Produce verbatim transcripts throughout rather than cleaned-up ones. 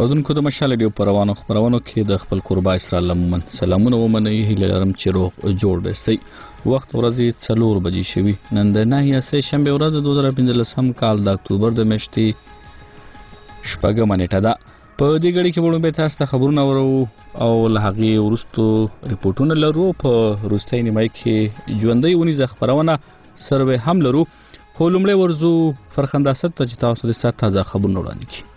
اودونکو د مشال ریډیو پروانو خبرونو کې د خپل قربا اسرائیل لمن سلامونه ومني هیله لرم چې روغ جوړ بستي وخت ورځې څلور بجې شوي نن د نهي سه شنبه ورځ د دوه زره پنځلسم کال د اکتوبر د میاشتې شپږمه نیټه ده په دې غړي کې وړاندې تاسو ته خبرونه ورو او له هغه ورستو ریپورتونه لرو په روستۍ نیمه کې ژوندۍ ونی خبرونه سروې هم لرو خو لومړی ورزو فرخنداست ته چې تاسو د سات تازه خبرونه وړاندې کړئ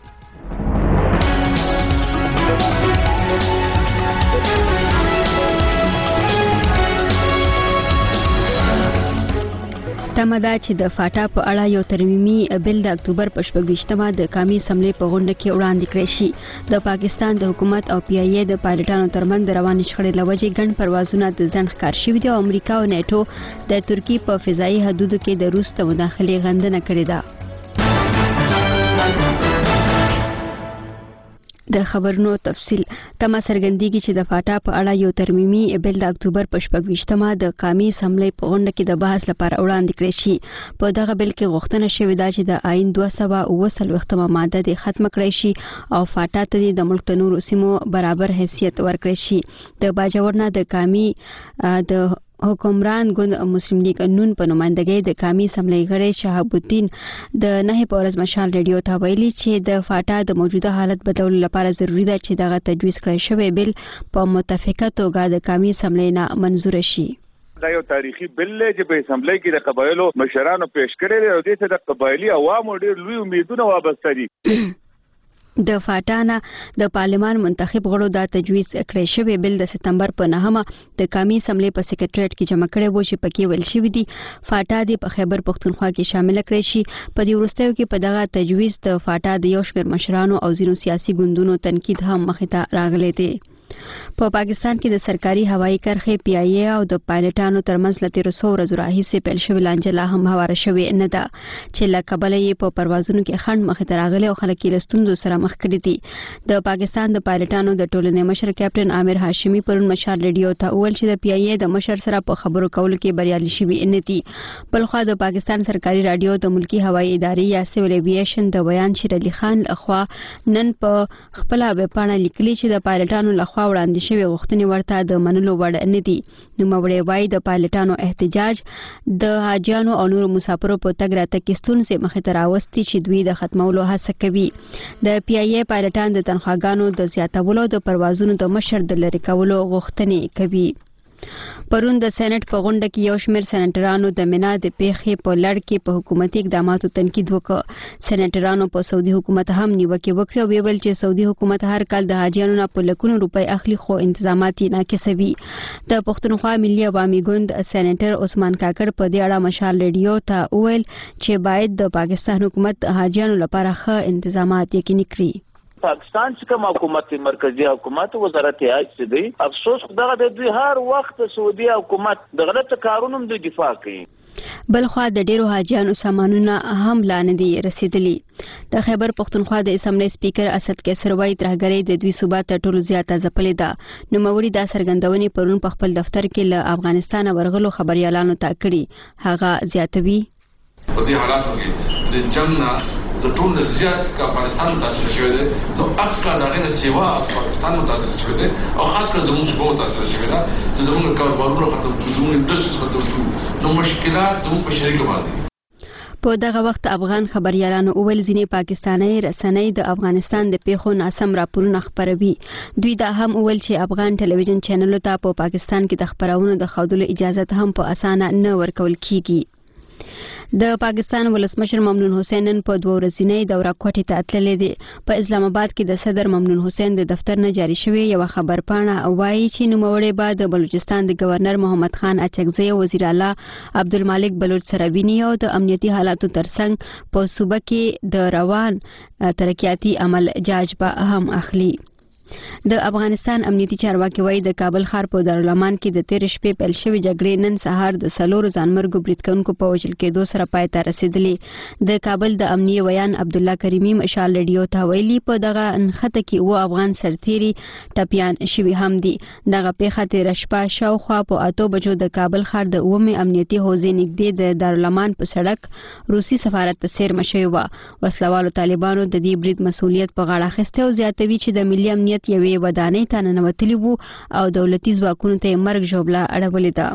تمدا چې د فاټا په اړه یو ترمیمي بل د اکتوبر په شپږویشتمه د قومي اسمبلی په غونډه کې وړاندې کړی شي د پاکستان د حکومت او پی ای ای د پایلټانو ترمنځ د روانې شخړې لوجې ګڼ پروازونه د ځنډ ښکار شوي دي او امریکا او نیټو د ترکی په فضایي حدودو کې د روس د مداخلې غندنه کړې ده د خبرونو تفصیل تمه څرګندېږي چې د فاټا په اړه یو ترمیمي بل د اکتوبر په شپږویشتمه د قومي اسمبلی په غونډه کې د بحث لپاره وړاندې کړی شي په دغه بل کې غوښتنه شوې ده چې د آئین دوه سوه اوه څلوېښتمه ماده د ختم کړی شي او فاټا ته د ملک د نورو سیمو برابر حیثیت ورکړی شي د باجوړ نه د قومي د حکمران ګوند مسلم لیگ نون په نمائندګۍ د قومي اسمبلی غړي شهاب الدین د نه په ورځ مشال ریډیو ته ویلي چې د فاټا د موجوده حالت بدلولو لپاره ضروری ده چې دغه تجویز کړی شوی بل په متفقه توګه د قومي اسمبلی نه منزور شي دا یو تاریخي بل چې په اسمبلی کې د قبایلو مشرانو پیش کړی او د دې د قبایلی عوامو ډېر لوی امیدونه وابسته دي د فاټانا د پارلمان منتخب غړو دا تجویز کړی شوی بل د سپتمبر په نهمه د قومي اسمبلی په سیکریټریټ کې جمع کړی وو چې پکې ویل شوی دی فاټا د په خیبر پختونخوا کې شامل کړی شي په دې وروستیو کې په دغه تجویز د فاټا د یو شمېر مشرانو او ځینو سیاسي ګوندونو تنقید هم مخې ته راغلی دی په پا پاکستان کې د سرکاري هوایي کرښې پی ای ای او د پایلټانو ترمنځ له تیرو څو ورځو راهیسې پیل شوې لانجه لا هم هواره شوې نه ده چې له کبله یې په پروازونو کې خنډ مخې ته راغلی او خلک یې له ستونزو سره مخ کړي دي د پاکستان د پایلټانو د ټولنې مشر کیپټن عامر هاشمي پرون مشال ریډیو ته وویل چې د پی ای ای د مشر سره په خبرو کولو کې بریالي شوي نه دي بلخوا د پاکستان سرکاري رادیو د ملکی هوایي ادارې یا سیول ایویشن د بیان شیر علي خان لخوا نن په خپل ویبپاڼه لیکلي چې د پایلټانو لخوا وړاندې شوی غوښتنې ورته د منلو وړ نه دي نوموړی وایي د پایلټانو احتجاج د حاجیانو او نورو مسافرو په تګ راتګ کې ستونزې مخې ته راوستي چې دوی د ختمولو هڅه کوي د پی ای ای پایلټان د تنخواګانو د زیاتولو د پروازونو د مشر د لرې کولو غوښتنې کوي پرون د سېنات په غونډه کې یو شمېر سېنیټرانو د مینا د پیښې په لړ کې په حکومتي اقداماتو تنقید وکړ سېنیټرانو په سعودي حکومت هم نیوکې وکړې او ویل چې سعودي حکومت هر کال د حاجیانو نه په لکونو روپۍ اخلي خو انتظامات یې ناقصوي د پښتونخوا ملي عوامي ګوند سېنیټر عثمان کاکړ په دې اړه مشال ریډیو ته وویل چې باید د پاکستان حکومت د حاجیانو لپاره ښه انتظامات یقیني کړي پاکستان چې کوم حکومت مرکزی حکومت وزارت حج دی افسوس دغه د دوی هر وخت سعودي حکومت د غلط کارونو د دفاع کوي بلخوا د ډیرو حاجیانو سامانونه هم لاندې دي رسیدلی د خیبر پختونخوا د اسمبلی سپیکر اسد کیسر وایي ترهګری د دوی صوبات ته ټولو زیاته ځپلې ده نوموړي دا څرګندونې پرون په خپل دفتر کې له افغانستان ورغلو خبريالانو ته کړي هغه زیاتوي په دې حالاتو کې د جنگ د ټول زیات کا افغانستان متاثر شوی دی نو اکا دغه د سیوا افغانستان متاثر شوی دی او خاص کر زموږ په متاثر شوی دی چې زموږ کاروبارونه ختم شو زموږ انډستری ختم شو نو مشکلات زموږ په شریک باندې په دغه وخت افغان خبريالانو اول ځینې پاکستاني رسنۍ د افغانستان د پیښو ناسم راپورونه خپروي دوی دا هم اول چې افغان ټلویزیون چینلونو ته په پاکستان کې د خبرونو د خودلو اجازه هم په اسانه نه ورکول کیږي د پاکستان ولسمشر ممنون حسین نن په دوه ورځنۍ دوره کوټې ته تللی دی په اسلام آباد کې د صدر ممنون حسین د دفتر نه جاری شوی یو خبر پاڼه وایي چې نوموړی به د بلوچستان د گورنر محمد خان اچکزی او وزیر اعلی عبدالمالک بلوچ سره ویني او د امنیتي حالاتو ترڅنګ په صوبه کې د روان ترقیاتي عمل جاج به هم اخلي د افغانستان امنیتي چارواکي وایي د کابل ښار په دارالامان کې د تیر شپې پیل شوې جګړې نن سهار د څلورو ځانمرګو بریدکونکو په وژل کېدو سره پای ته رسېدلې. د کابل د امنیه ویان عبدالله کریمي مشال رادیو ته ویلي په دغه نښته کې اووه افغان سرتیري ټپیان شوي هم دي. دغه پیښه تېره شپه شاوخوا په اتو بجو د کابل ښار د اوومې امنیتي حوزې نږدې د دارالامان په سړک روسي سفارت ته څیرمه شوې وه. وسلوالو طالبانو د دې برید مسؤلیت په غاړه اخیستی او زیاتوي چې د ملي امنیت یوې ودانۍ ته ننوتلي وو او دولتي ځواکونو ته یې مرګ ژوبله اړولې ده.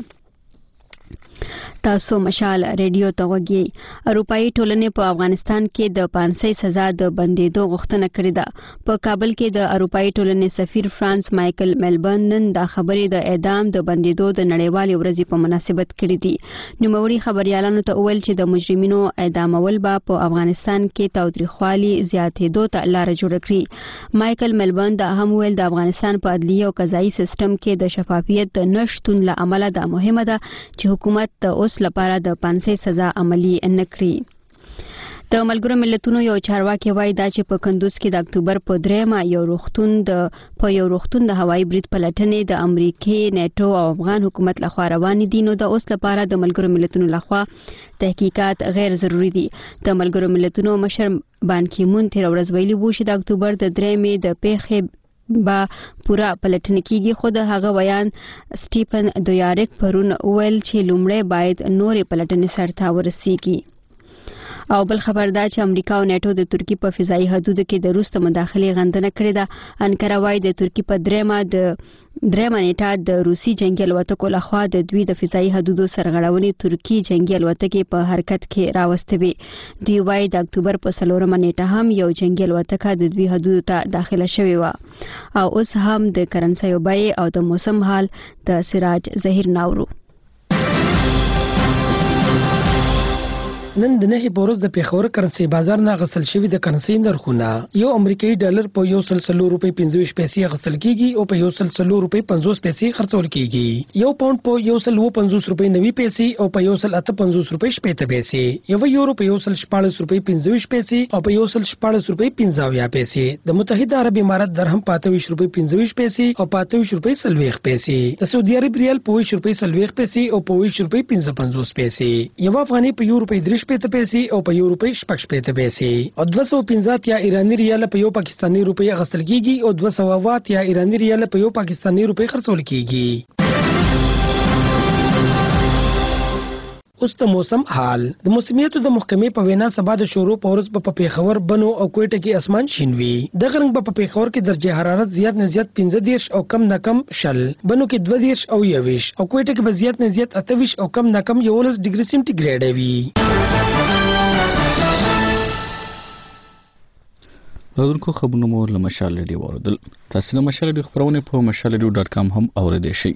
تاسو مشال ریډیو ته وګورئ. اروپאי ټولنې په افغانستان کې د پانسۍ سزا د بندیدو غوښتنه کړې ده. په کابل کې د اروپאי ټولنې سفیر فرانس مایکل میلبرن نن دا خبرې د اعدام د بندیدو د نړیوالې ورځې په مناسبت کړې دي. نوموړي خبريالانو ته وویل چې د مجرمینو اعدامول به په افغانستان کې تاوتریخوالي زیاتېدو ته لار جوړ کړي. مایکل میلبرن دا هم ویل د افغانستان په عدلیه او قضایي سیستم کې د شفافیت د نشټون له امله دا مهمه ده چې حکومت د اوس لپاره د پانسۍ سزا عملی نه کړي. د ملګرو ملتونو یو چارواکي وایي دا چې په کندوز کې د اکتوبر په دریمه یو روغتون د په یو روغتون د هوایي برید پلټنې د امریکای نیټو او افغان حکومت لخوا روانې دي نو د اوس لپاره د ملګرو ملتونو لخوا تحقیقات غیر ضروری دي. د ملګرو ملتونو مشر بان کی مون تیر ورځ ویلي وو چې د اکتوبر د دریمې د پیښې با پورا پلټنه کیږي. خو د هغه بیان سټیفن دویاریک پرون ویل چې لومړی باید نورې پلټنې سرته ورسیږي. او بل خبر دا چې امریکا او نیټو د ترکی په فضایي حدودو کې د روس ته مداخلې غندنه کړې ده. انکره وايي د ترکی په دریمه د دریمه نیټه د روسي جنگي الوتکو لخوا د دوی د فضایي حدودو سرغړونې ترکی جنگي الوتکې په حرکت کې راوستې وي. دوی وايي د اکتوبر په څلورمه نیټه هم یو جنگي الوتکه د دوی حدودو ته داخله شوې وه. او اوس هم د کرنسیو بیې او د موسم حال د سراج ظهیر ناورو. نن د نهي بورس د پیښور کرنسي بازار نه غسل شوی د کرنسي نرخونه یو امریکایي ډالر په یو سل سلو روپۍ پنځه پیسې غسل کیږي او په یو سل سلو روپۍ پنځوس پیسې خرڅول کیږي. یو پاوند په یو سل پنځوس روپۍ نوي پیسې او په یو سل اته پنځوس روپۍ شپږ پیسې. یو یورو په یو سل شپږ روپۍ پنځه پیسې او په یو سل شپږ روپۍ پنځه پیسې. د متحده عرب امارات درهم په اته روپۍ پنځه پیسې او په اته روپۍ سلويخ پیسې. د سعودي عرب ریال په ویش روپۍ سلويخ پیسې او په ویش روپۍ پنځه پنځوس پیسې. یو افغاني په یو روپۍ درې شپږ پیسې او په یو روپۍ شپږ شپږ پیسې. او دوه سوه پنځه یا ایرانی ریال په یو پاکستاني روپۍ غسل کیږي او دوه سوه واټ یا ایرانی ریال په یو پاکستاني روپۍ خرڅول کیږي. اوس د موسم حال. د موسمیاتو د محکمې په وینا سبا د شروع په ورځ په پیښور بنو او کوټه کې اسمان شین وي. د غرنګ په پیښور کې درجه حرارت زیات نه زیات پنځه دیرش او کم نه کم شل. بنو کې دوه دیرش او یویش او کوټه کې به زیات نه زیات اته ویش او کم نه کم یولس ډیګري سنټیګریډ وي. راځونکو خبرونه مو له مشال ریډیو اوریدل. تاسو د مشال ریډیو خبرونه په مشال ریډیو ډاټ کام هم اوریدئ شئ.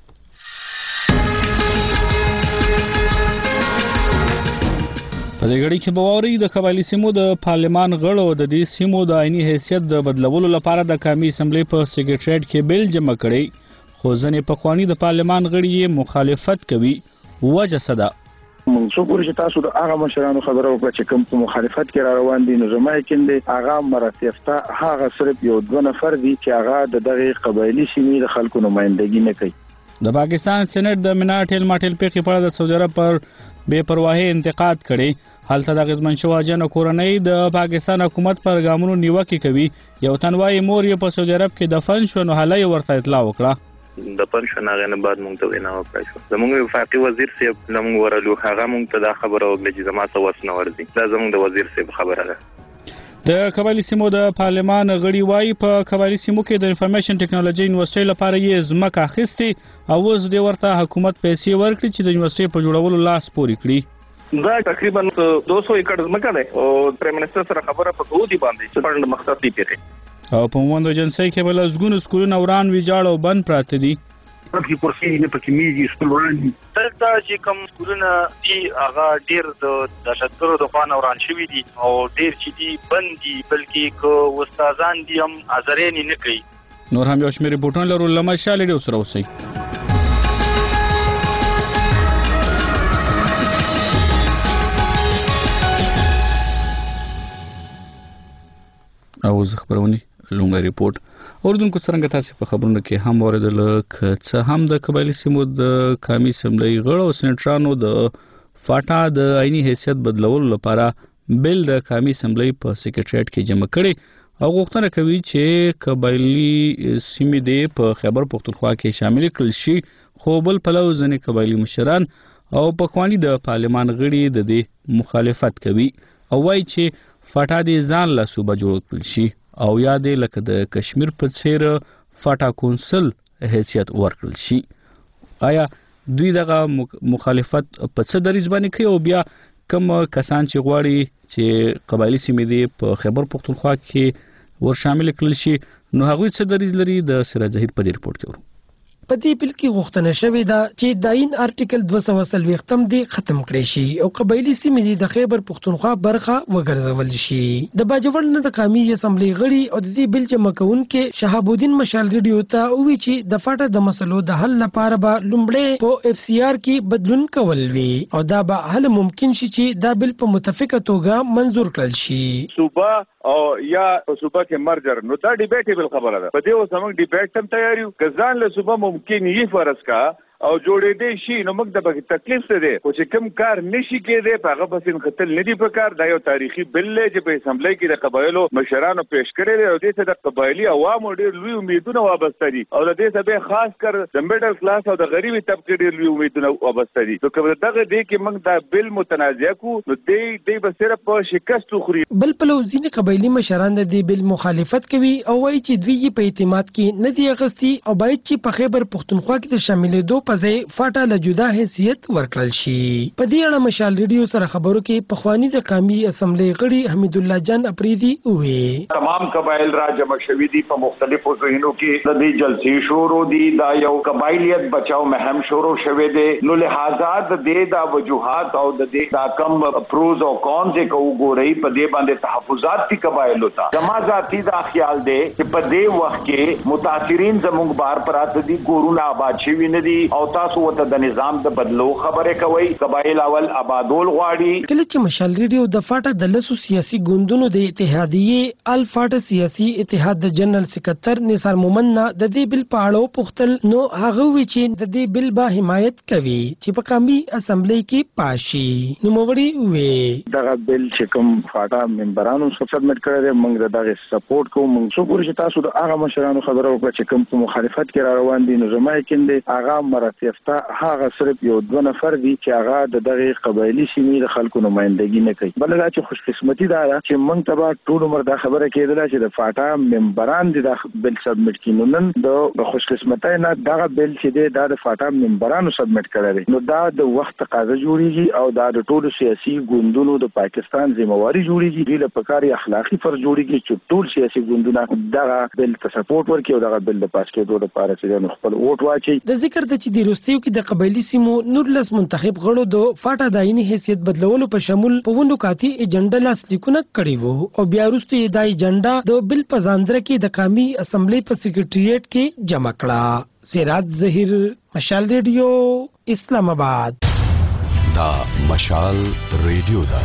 په دې غړي کې به ووري د قبایلی سیمو د پارلمان غړو د دې سیمو د عیني حیثیت د بدلولو لپاره د قومي اسمبلی په سیکریټریټ کې بیل جمع کړي. خو ځنې پخوانی د پارلمان غړي یې مخالفت کوي. وجه څه ده؟ موږ څو پورې چې تاسو د هغه مشرانو خبره وکړه چې کوم په مخالفت کې را روان دي نو زما یقین دی هغه مراتبته هغه صرف یو دوه نفر دي چې هغه د دغه قبایلی سیمې د خلکو نمائندګي نه کوي. د پاکستان سېنات د مناټل ماټل پیښې په اړه د سعودي عرب پر بے پرواهي انتقاد کړي. حالته د غزمن شواجن کورنۍ د پاکستان حکومت پر ګامونو نیوکه کوي. یو تنوای مور یې په سعودي عرب کې دفن شو نو حالای ورته اطلاع وکړه. د پنځه نه نه بعد مونږ ته وینا وکړه شو. زموږ وفاقي وزیر صاحب زموږ ورلو هغه مونږ ته دا خبره وکړه چې زما ته وسنه ورځي. دا زموږ د وزیر صاحب خبره ده. د قبایلی سیمو د پارلمان غړي وایي په قبایلی سیمو کې د انفارمیشن ټیکنالوژي یونیورسيټي لپاره یې ځمکه اخیستې او اوس د ورته حکومت پیسې ورکړي چې د یونیورسيټي په جوړولو لاس پورې کړي. دا تقریبا دوه سوه ایکڑ ځمکه ده او پرایم منسٹر سره خبره په دوه دی باندې چې فند مقصد دی پیری او په موند ایجنسی کې بل زګون سکولونه وران ویجاړ او بند پراته دي. پکې کورسي نه پکې میږي سکول وران دلته چې کوم سکولونه دي هغه ډیر د دهشتګرو د خوانه وران شوي دي او ډیر چې دي بند دي بلکې کو استادان دي هم حاضرین نه کوي. نور هم یو شمېر ریپورټونه لرو لمه شالې ډیو سره اوسئ. او خبرونه لومړی ریپورت اردوونکو څرنګه تاسو په خبرونو کې هم اوریدل ک هم د قبایلی سیمو د قومي اسمبلی غړو او سېنټرانو د فاټا د عیني حیثیت بدلولو لپاره بل د قومي اسمبلی په سیکریټریټ کې جمع کړي او غوښتنه کوي چې قبایلی سیمې د په خیبر پختونخوا کې شامل کړل شي، خو بل پلو ځنې قبایلی مشران او پخوانی د پارلمان غړي د دې مخالفت کوي او وایي چې فاټا د ځان له صوبه جوړ کړل شي او یا د لکه د کشمیر په څیر فاټا کونسل حیثیت ورکړل شي. آیا دوی دغه مخالفت په څه دریځ باندې کوي او بیا کوم کسان چې غواړي چې قبایلی سیمې دي په خیبر پختونخوا کې ور شامل کړل شي نو هغوی څه دریځ لري؟ د سراج ظهیر په دې رپورت کې ورو. په دې بل کې غوښتنه شوې ده چې د آئین آرټیکل دوه سوه څلوېښتم دی ختم کړی شي او قبایلی سیمې د خیبر پختونخوا برخه وګرځول شي. د باجوړ نه د قومي اسمبلی غړي او د دې بل جمع کوونکي شهاب الدین مشال ریډیو ته وی چې د فاټا د مسلو د حل لپاره به لومړی په اف سی آر کې بدلون کول وي او دا به حل ممکن شي چې دا بل په متفقه توګه منزور کړل شي. صوبه او یا صوبه کې مرجر نو دا ډیبیټیبل خبره ده. په دې اوس موږ ډیبیټ هم تیار یو کزان له صوبه ممکن یې فرض کا او جوړې دي شي نو موږ د بګ تکلیف څه دی خو چې کوم کار نشي کېدی په هغه بسین خپل ندی په کار دا یو تاریخي بل دی چې په اسمبلی کې د قبایلو مشرانو پیش کړی دی او دې ته د قبایلی عوامو ډېر لوی امیدونه وابسته دي او د دې سبب خاص کر د میډل کلاس او د غریبي طبقه ډېر لوی امیدونه وابسته دي. نو کوم دغه دی کې موږ دا بل متنازع کو نو دې دې به صرف په شکست خوري. بل په ځینې قبایلی مشران د دې بل مخالفت کوي او وایي چې دوی په اعتماد کې نه دی اغستی او باید چې په خیبر پختونخوا کې د شاملېدو په ځای فاټا له جدا حیثیت ورکړل شي. په دې اړه مشال ریډیو سره خبرو کې پخوانی د قومي اسمبلی غړي حمید الله جان اپریدي وې تمام قبایل را جمع شوي دي په مختلفو ځایونو کې د دې جلسې شروع دي دا یو قبایلیت بچاو مهم شروع شوه دي نو لہذا د دې د وجوهات او د دې دا کم پروز او کونز کو ګوري په دې باندې تحفظات دي قبایل ته جما ذاتی دا خیال دی چې په دې وخت کې متاثرین زموږ بار پرات دي ګورونه آباد شوي نه دي او تاسو وته د نظام د بدلو خبره کوي قبایل اول آبادول غواړي. کله چې مشال ریډیو د فاټا د لسو سیاسي ګوندونو د اتحادیې ال فاټا سیاسي اتحاد د جنرال سکرټر نثار مومن نه د دې بل په اړه پوښتل نو هغه وی چې د دې بل به حمایت کوي چې په قومي اسمبلی کې پاشي. نو موړي وی دغه بل چې کوم فاټا ممبرانو سبمټ کړی موږ دغه سپورټ کوو. موږ څو ګوري چې تاسو د هغه مشرانو خبرو وکړه چې کوم په مخالفت کې را روان دي نو زما یې هغه مراتب هغه صرف یو دوه نفر دي چې هغه د دغه قبایلی سیمې د خلکو نمائندګي نه کوي. بل دا چې خوش قسمتي دا چې موږ ته ټول عمر دا خبره کېدله چې د فاټا ممبران دي د بل سبمټ کینو نن د خوش قسمتۍ نه دغه بل چې دی دا د فاټا ممبرانو سبمټ کړی نو دا د وخت تقاضا جوړیږي او دا د ټولو سیاسي ګوندونو د پاکستان ذمہواری جوړیږي د لپاره اخلاقی فرض جوړیږي چې ټول سیاسي ګوندونه دغه بل ته سپورټ ورکړي او دغه بل د پاس کېدو لپاره چې خپل ووټ واچي. د ذکر د چې د روستیو کې د قبایلی سیمو نورلس منتخب غړو د فاټا د عیني حیثیت بدلولو په شمول په وندو کاتی ایجنډا لاسلیکونه کړي وو او بیا وروسته د ایجنډا د بل په ځاندره کې د قومي اسمبلی په سیکریټریټ کې جمع کړه. سراج ظهیر مشال ریډیو اسلام آباد. دا مشال ریډیو دا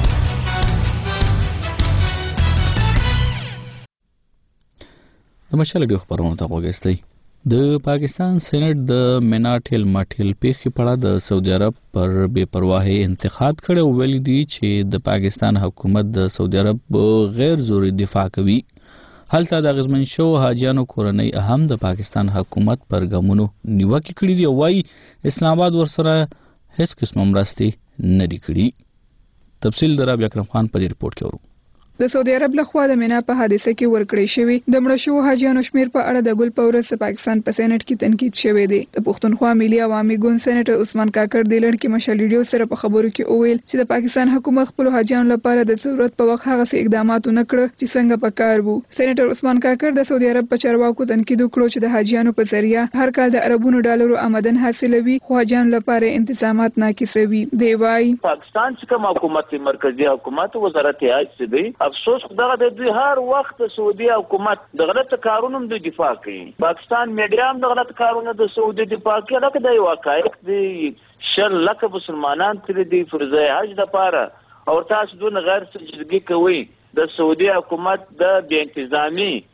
د مشال ریډیو خبرونه ته وګورئ. د پاکستان سېنات د مناټل ماټل پیښې په اړه د سعودي عرب پر بے پرواهي انتقاد کړی ویل دي چې د پاکستان حکومت د سعودي عرب غیر زوري دفاع کوي. هلته د غزمن شو حاجیانو کورنۍ اهم د پاکستان حکومت پر ګامونو نیوکه کړې دي او وايي اسلام آباد ورسره هیڅ قسم مرستې نه دي کړې. تفصیل در رابعه اکرم خان په دې رپورت کې ورو. د سعودي عرب لخوا د مینا په حادثه کې ورکړې شوی د مړه شو حاجیانو شمیر په اړه د ګل پورس پاکستان په سېنات کې تنقید شوی دی. د پښتونخوا ملي عوامي ګوند سېناتر عثمان کاکړ د لړ کې مشال ریډیو سره په خبرو کې اویل چې د پاکستان حکومت خپل حاجیانو لپاره د ضرورت په وخت هغه څه اقدامات وکړ چې څنګه پکار وو. سېناتر عثمان کاکړ د سعودي عرب په چارواکو تنقید وکړو چې د حاجیانو په ذریعہ هر کال د اربونو ډالرو آمدن حاصلوي خو حاجیانو لپاره انتظامات ناقصوي. دی وايي پاکستان چې کوم حکومت مرکزی حکومت وزارت حج دی افسوس دغه د دوی هر وخت سعودي حکومت د غلط کارونو د دفاع کوي. پاکستان میډیا هم د غلط کارونو د سعودي دفاع کوي. لکه د واقعیت دی شل لکه مسلمانان تر دې فرض حج د پاره او تاسو دون غیر سجدګي کوي. د سعودي حکومت د بې انتظامی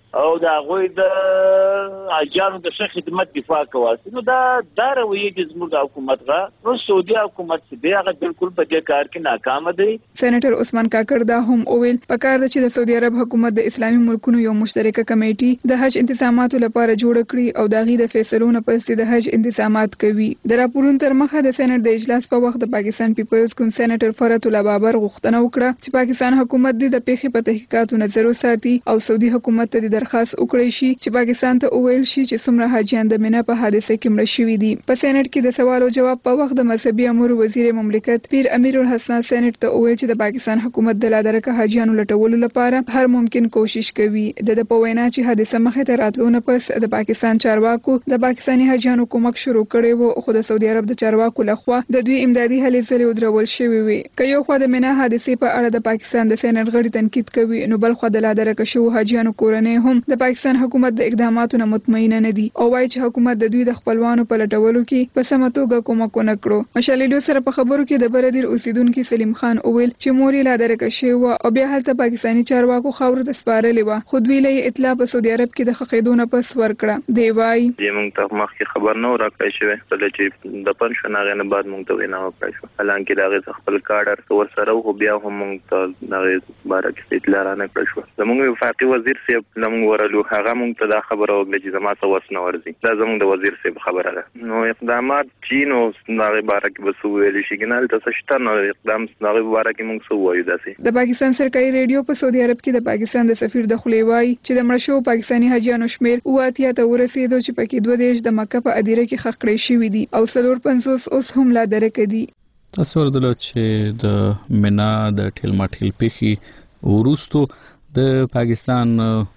او دا غوي د اجانو د ښه خدمت دفاع کوي. نو دا دا رویه د زموږ د حکومت غا نو سعودي حکومت دی هغه بالکل په دې کار کې ناکام دی. سېنیټر عثمان کاکړ دا هم اویل پکار د چې د سعودي عرب حکومت د اسلامي ملکونو یو مشترکه کمیټي د حج انتظاماتو لپاره جوړ کړي او دا غي د فیصلونو پسې د حج انتظامات کوي. د راپورونو تر مخه د سېنات د اجلاس په وخت د پاکستان پیپلز کون سېنیټر فرات الله بابر غوښتنه وکړه چې پاکستان حکومت د پیښې په تحقیقاتو نظر وساتي او سعودي حکومت ته د درخواست وکړي شي چې پاکستان ته اویل شي چې څومره حاجیان د مینا په حادثه کې مړ شوي دي. په سېنات کې د سوال او جواب په وخت د مذهبي امور وزیر مملکت پیر امیر الحسن سېنات ته اویل چې د پاکستان حکومت د لادرکه حاجیانو لټولو لپاره هر ممکن کوشش کوي. د په وینا چې حادثه مخه ته راتلو نه پس د پاکستان چارواکو د پاکستاني حاجیانو کومک شروع کړي وو خو د سعودي عرب د چارواکو لخوا د دوی امدادي هلې ځلې ودرول شوې وي. که یو خو د مینا حادثه په اړه د پاکستان د سېنات غړي تنقید کوي نو بل خو د لادرکه شو حاجیانو کورنۍ هم د پاکستان حکومت د اقداماتو نه مطمئن نه دي او وايي چې حکومت د دوی د خپلوانو په لټولو کې په سمه توګه کومک ونه کړو. مشالېډو سره په خبرو کې د بردیر اوسیدونکو سلیم خان اویل چې موري لادرکه شو او بیا هلته پاکستاني چارواکو خاور د سپارلې و خو دوی له اطلاع په سعودي عرب کې د خقیدو نه پس ورکړه. دی وايي موږ ته مخکې خبر نه راکړی شوی کله چې د پنځه نه نه بعد موږ ته وینا وکړه شو حالانکه دا خپل کارډر ور سره خو بیا هم موږ ته دا باره کې اطلاع را نه کړو. زموږ وفاقي وزیر صاحب لمغ ورلو هغه موږ ته دا خبره وکړه چې زما ته وسنه ورزي. دا زموږ د وزیر صاحب خبره ده. نو اقدامات چین او هغه باره کې بس ویل شي ګنال تاسو شته نو اقدام هغه باره کې موږ سو وایو داسې. د پاکستان سرکاري ریډیو په سعودي عرب کې د پاکستان د سفیر د خلی وای چې د مړ شو پاکستاني حاجیانو شمیر اواتیا ته ورسېدو چې پکې دوه دیش د مکه په ادیره کې خښ کړی شوی دي او څلور پنځوس اوس هم لا درکې دي. تاسو ورته چې د مینا د ټیلماټیل پیخي ورستو د پاکستان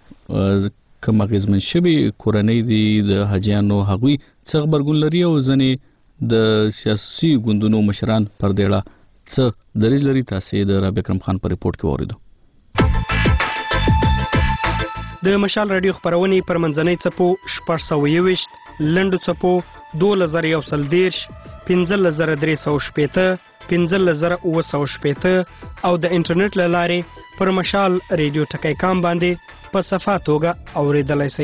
کوم غزمن شوی کورنۍ دي د حاجیانو هغوی څه خبرګون لري او ځنې د سیاسي ګوندونو مشران پر دیړه څه دریځ لري. تاسو د رابع اکرم خان په ریپورت کې اوریدو. د مشال رادیو خبرونه پر منځنۍ چپو شپږ سوه یوویشت لنډو چپو دوه زره یو سل دیرش پنځه زره درې سوه شپېته پنځه زره اووه سوه شپېته او د انټرنیټ له لارې پر مشال رادیو ټکی کام باندې په صفه توګه اوریدلای شئ.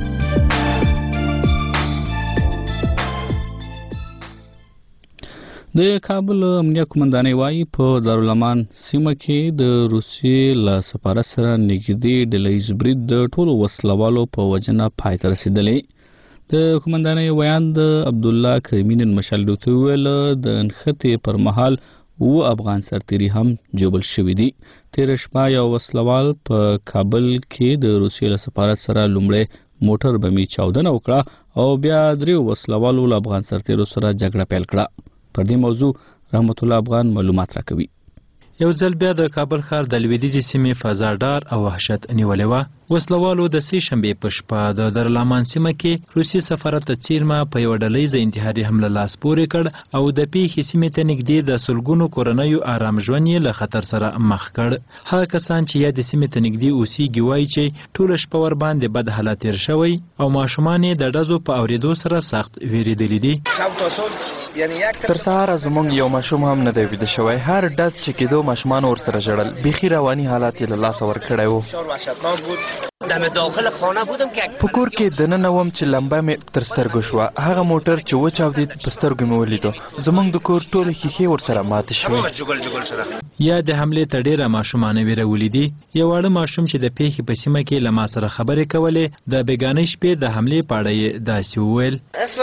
د کابل امنیه قومندانۍ وايي په دارالامان سیمه کې د روسیې له سفارت سره نږدې ډلهییز برید د ټولو وسلوالو په وجنه پای ته رسېدلی. د قومندانۍ ویان د عبدالله کریمي نن مشالډو ته وویل د نښتې پر مهال اووه افغان سرتیري هم جوبل شوي دي. تېره شپه یو وسلوال په کابل کې د روسیې له سفارت سره لومړی موټر بمي چاودنه وکړه او بیا دریو وسلوالو له افغان سرتیرو سره جګړه پیل کړه. پر دې موضوع رحمت الله افغان معلومات راکوي. یو ځل بیا د کابل ښار د لویدیځې سیمې فضاډار او وحشت نیولې وه. وسلوالو د سې شنبې په شپه د دارالمان سیمه کې روسي سفارت ته څیرمه په یوه ډلیزه انتحاري حمله لاس پورې کړ او د پیښې سیمې ته نږدې د سلګونو کورنیو ارام ژوند یې له خطر سره مخ کړ. هغه کسان چې یادې سیمې ته نږدې اوسېږي وایي چې ټوله شپه ورباندې بد حالت تېر شوی او ماشومان یې د ډزو په اورېدو سره سخت ویرېدلي دي. تر سهاره زموږ یو ماشوم هم نه دی ویده شوی. هر ډز چې کېدو ماشومان ورسره ژړل. بیخي رواني حالات یې له لاسه ورکړی و. په کور کې دننه وم چې لمبه مې تر سترګو شوه. هغه موټر چې وچاودېد په سترګو مې ولیدو. زموږ د کور ټولې ښیښې ورسره ماتې شوې. یا د حملې ته ډېره ماشومانه ویرولي دي. یو واړه ماشوم چې د پیښې په سیمه کې له ما سره خبرې کولې د بېګانۍ شپې د حملې په اړه یې داسې وویل.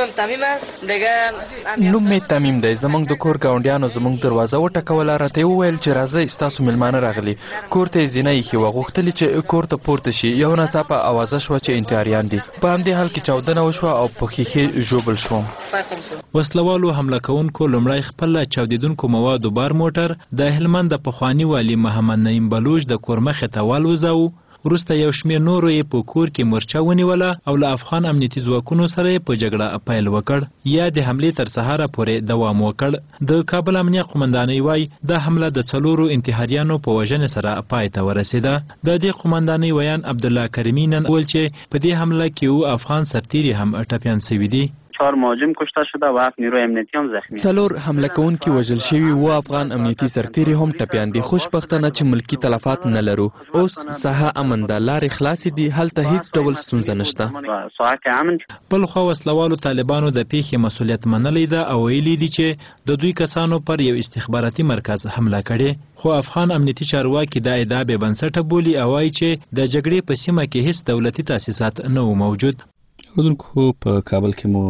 نوم مې تمیم دی. زموږ د کور ګاونډیانو زموږ دروازه وټکوله. راته یې وویل چې راځئ ستاسو میلمانه راغلي. کور ته یې زینه ایښې وه. غوښتلې چې کور ته پورته شي. یو ناڅاپه اوازه شوه چې انتحاریان دي. په همدې حال کې چاودنه وشوه او په ښیښې ژوبل شوم. وسلوالو حمله کوونکو لومړی خپل چاودېدونکو موادو بار موټر د هلمند د پخواني والي محمد نعیم بلوچ د کور مخې ته والوځاوه. وروسته یو شمېر نورو یې په کور کې مورچه ونیوله او له افغان امنیتي ځواکونو سره یې په جګړه پیل وکړ. یا د حملې تر سهاره پورې دوام وکړ. د کابل امنیه قومندانۍ وایي دا حمله د څلورو انتحاریانو په وژنې سره پای ته ورسېده. د دې قومندانۍ ویان عبدالله کریمي نن وویل چې په دې حمله کې اووه افغان سرتیري هم ټپیان سوي دي. چهار مهاجم کشته شده و هفت نیروی امنیتی هم زخمی. څلور حمله کوونکي وژل شوي و افغان امنیتي سرتیري هم ټپیان دي. خوشبختانه چې ملکی تلفات نه لرو. اوس ساحه امن ده، لارې خلاصې دي، هلته هیڅ ډول ستونزه نشته. ساحه کې امن. بل خو وسلوالو طالبانو د پیښې مسولیت منلی ده او ویلي دي چې د دوی کسانو پر یو استخباراتي مرکز حمله کړې، خو افغان امنیتي چارواکي دا ادعا بې بنسټه بولي او وایي چې د جګړې په سیمه کې هیڅ دولتي تاسیسات نه و موجود. ودونکو په کابل کې مو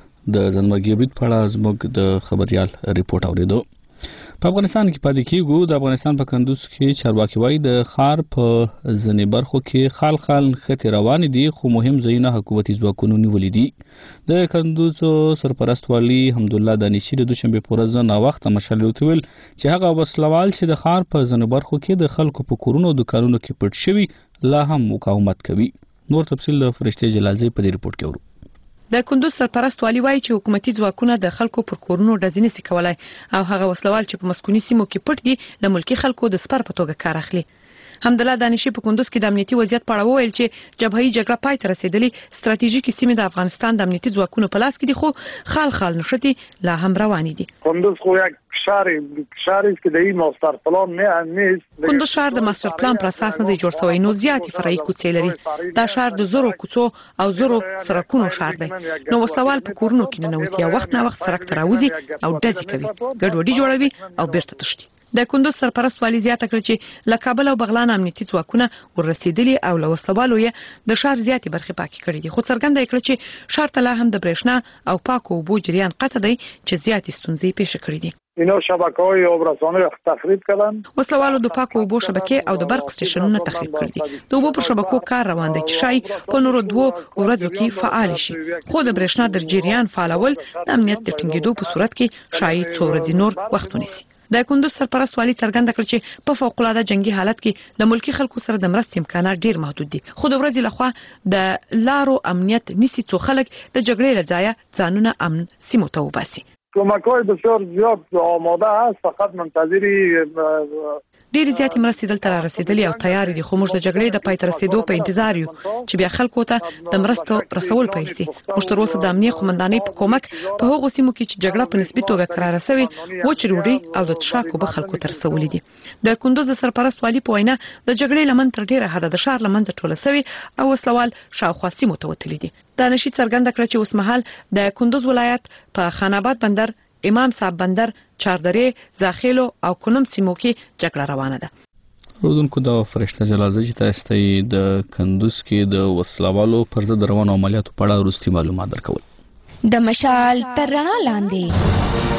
د ځنمرګي برید په اړه زموږ د خبريال ریپورت اوریدو. په افغانستان کې پاتې کیږو. د افغانستان په کندوز کې چارواکي وایي د ښار په ځینې برخو کې خال خال نښتې روانې دي، خو مهم ځایونه حکومتي ځواکونو نیولي دي. د کندوز سرپرست والي حمدالله دانشي د دوشنبې په ورځ ناوخته مشال ویل چې هغه وسلوال چې د ښار په ځینو برخو کې د خلکو په کورونو او دکانونو کې پټ شوي لا هم مقاومت کوي. نور تفصیل د فرشته جلالزی په دې ریپورت کې ورو. د کندوز سرپرست والی وایي چې حکومتي ځواکونه د خلکو پر کورونو ډزې نشي کولای او هغه وسلوال چې په مسکوني سیمو کې پټ دي له ملکی خلکو د سپر په توګه کار اخلي. حمدالله دانشي په کندوز کې د امنیتي وضعیت په اړه وویل چې جبهي جګړه پای ته رسیدلې، ستراتیژیکي سیمې د افغانستان د امنیتي ځواکونو په لاس کې دي، خو خال خال نشټي لا هم روانې دي. کندوز خو یک شهر شهر است که د این ماستر پلان نه نیست. کندوز شهر د ماستر پلان پر اساس نه دی جوړ شوی، نو زیاتې فرعي کوڅې لري. دا شهر د زورو کوڅو او زورو سرکونو شهر دی، نو وسلوال په کورونو کې ننوتي او وخت نه وخت سرک ته راوځي او ډزې کوي، ګډوډي جوړوي او بیرته تښتي. د کندوز سرپرست والی زیاته کړ چې له کابل او بغلان امنیتي ځواکونه ورسېدلي او له وسلوالو یې د شهر زیاتې برخې پاکې کړې دي، خو څرګنده کړ چې شهر ته لا هم د برېښنا او پاکو اوبو جریان قطع دی چې زیاتې ستونزې پیښ کړې دي. اینا شبکه‌های آب رسانی تخریب کردن. وسلوالو د پاکو اوبو شبکې او د برق سټیشنونه تخریب کړل دي. د اوبو پر شبکو کار روان دی چې شای په نورو دوه ورځو کې فعال شي، خو د برېښنا د جریان فعالول د امنیت د ټینګېدو په صورت کې شای څو ورځې نور وخت ونیسي. د کندوز سرپرست والی څرګنده کړ چې په فوق العاده جنگي حالت کې له ملکی خلکو سره د مرستې امکانات ډیر محدود دي، خو د ورځې لخوا د لارو امنیت نسی څو خلک د جګړې لځای ځانونه امن سیمو ته وباسي. کمک‌های بسیار زیاد آماده است، فقط منتظری ډیر زیاتې مرستې دلته را رسیدلې او تیار دي، خو موږ د جګړې د پای ته رسیدو په انتظار یو چې بیا خلکو ته د مرستو رسول پیل شي. موږ تر اوسه د امنیت قومندانۍ په کومک په هغو سیمو کې چې جګړه په نسبي توګه قرار شوې وچ روډي او د څښاک اوبه خلکو ته رسولې دي. د کندوز د سرپرست والی په وینا د جګړې لمن تر ډیره حده د شهر لمن ټوله شوی او وسلوال شاوخوا سیمو ته وتلي دي. دانشي څرګنده کړ چې اوس مهال د کندوز ولایت په خان آباد بندر، امام صاحب بندر، چاردرې، زاخیلو او کنم سیمو کې جګړه روانه ده. ودونکو د فرشته جلالزی چې تاسو ته د کندوز کې د وسلوالو پر ضد روانو عملیاتو په اړه وروستي معلومات درکول. د مشال تر رڼا لاندې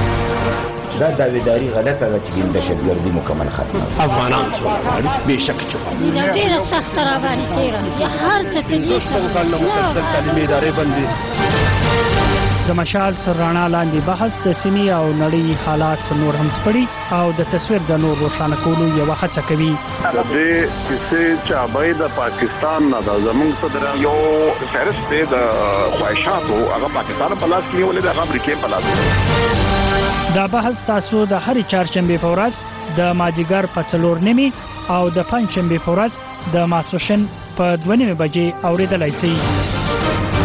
دا داویداری غلطه ده چې دهشتګردي مکمل ختمه. افغانان څه غواړي؟ بېشکه چې ډېره سخته راباندې تېره هر څه کوي. څو کال مسلسل تعلیمي ادارې بندي. د مشال تر رڼا لاندې بحث د سیمې او نړۍ حالات نور هم سپړي او د تصویر د نور روښانه کولو یوه هڅه کوي. د دې کیسې چابۍ د پاکستان نه د زموږ صدر یو فهرست دی د خواهشاتو هغه پاکستان په لاس کې نیولې ده، هغه امریکې په لاس. دا بحث تاسو د هرې چهارشنبې په ورځ د مازدیګر په څلور نیمې او د پنجشنبې په ورځ د ماسپښین په دوه نیمې بجې اورېدلی شئ.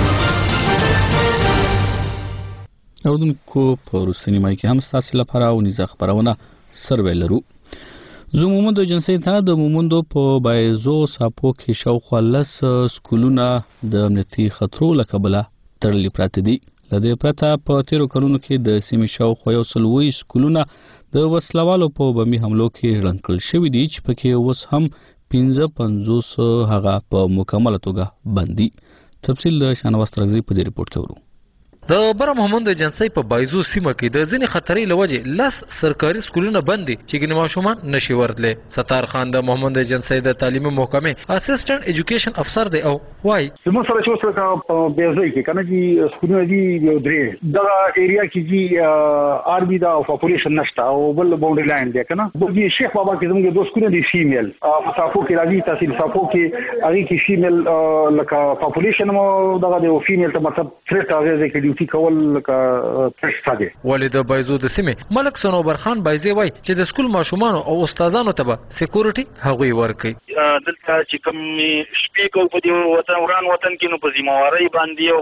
اردوونکو په وروستني مای کې هم ستاسو لپاره ونیزه خبرونه سروې لرو. زه مومند جنسي ته د مومندو په بایزو ساپو کې شاوخوا لس سکولونه د امنیتي خطرو له کبله تړلي پراته دي. له دې پرته په تیرو کلونو کې د سیمې شاوخوا یو سل اووه سکولونه د وسلوالو په بمي حملو کې ړنګ کړل شوي دي چې پکې اوس هم پنځه پنځوس هغه په مکمله توګه بند دي. تفصیل د شانواز ترغزي په دې ریپورت کې ورو. د بر محمد جنسي په بایزو سیمه کې د ځینې خطرې لوجه لس سرکاري سکولونه بند دي چې ګنې ماشومان نشي ورتلې. ستار خان د محمد جنسي د تعلیمي محکمې اسسټنټ ایجوکیشن افسر دی او وای زموږ سره چې اوس په بیزای کې کنه چې سکولونه دي یو درې دا ایریا کې چې آرمي دا پاپولیشن نشته او بل باونډري لاین دی کنه د شیخ بابا کې زموږ دوه سکولونه دي فیمیل په صافو کې راځي تحصیل صافو کې هغه کې فیمیل لکه پاپولیشن مو دغه د فیمیل ته مطلب ثلاثه هغه کې ډیوټي کول کا تشته دي. والد بایزو د سیمې ملک سنوبر خان بایزي وای چې د سکول ماشومان او استادانو ته به سکیورټي هغوی ورکړي. دلته چې کوم شپې کو په دې وطن وران وطن کې نو په ذمہواری باندې او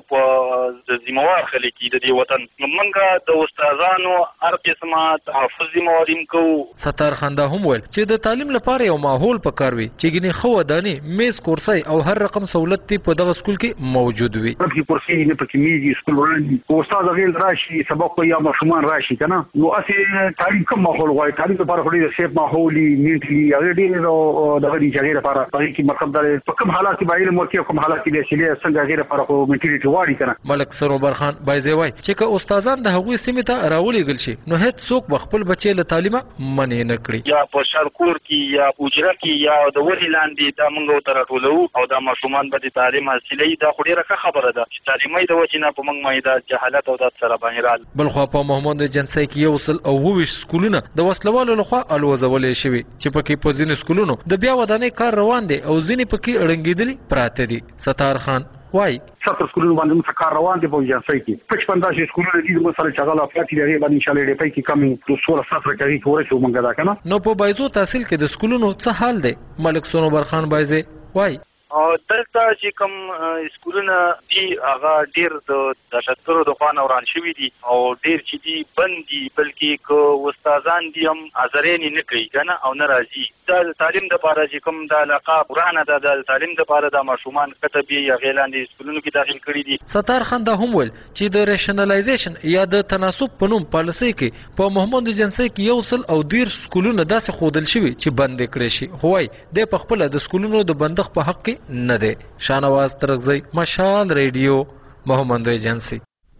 په ذمہوار خلک د دې وطن موږ د استادانو هر قسمه تحفظ ذمہواری کو. ستار خان دا هم ویل چې د تعلیم لپاره یو ماحول پکار وي چې ګنې خو وداني میز کورسي او هر رقم سہولت په دغه سکول کې موجود وي. په کورسي نه پکې میږي سکول وړاندې او استاد غیر راشي سبق یا ماشومان راشي کنه نو اسی تعلیم کوم ماحول غواړي. تعلیم لپاره خو دې سیف ماحولي منټلی هغه ډېر دغه دي چې غیر لپاره په کې مطلب دا په کوم حالات کې باید مو کې کوم حالات کې د سیلې څنګه غیر لپاره خو منټلی غواړي کنه. ملک سنوبر خان بایزي وای چې که استادان د هغوی سیمې ته راولېږل شي نو هیڅ څوک خپل بچي له تعلیمه منې نه کړي. یا په شارکور کې یا اجره کې یا د ولې لاندې دا موږ تر ټولو او د ماشومان به تعلیم حاصلې دا خو ډیره خبره ده چې تعلیمي د وجې نه په موږ باندې جهالت او د سره باندې رال. بل خو په محمد جنسي کې یو سل او وویش سکولونه د وسلوالو لخوا الوزولې شوی چې پکې په ځینې سکولونو د بیا ودانۍ کار روان دی او ځینې پکې اړنګېدلي پراته دي. ستار خان وای ستر سکولونو باندې موږ کار روان دی په جنسي کې پچپن سکولونه دي مثلا چې هغه افراطي لري باندې ان شاء الله ډېر پکې کم د سوله صفر کوي کورې شو موږ دا کنه. نو په بایزو تحصیل کې د سکولونو څه حال دی؟ ملک سنوبر خان بایزي وای او دلته چې کوم سکولونه دي هغه ډیر د دهشتګرو د خوا نه وران شوي دي او ډیر چې دي بند دي بلکې که استادان دي هم حاضرین نه کوي کنه او نه راځي. د تعلیم دپاره چې کوم د علاقه ورانه ده د تعلیم دپاره د ماشومان کتبې هغې لاندې سکولونو کې داخل کړي دي. ستار خان دا هم ویل چې د ریشنلایزیشن یا د تناسب په نوم پالیسۍ کې په محمد جنسي کې یو سل او دېرش سکولونه داسې ښودل شوي چې بند یې کړی شي. خو وایي دی پخپله د سکولونو د بندښت په حق کې نه دی. شانواز ترغزی مشال ریډیو محمد ایجنسی.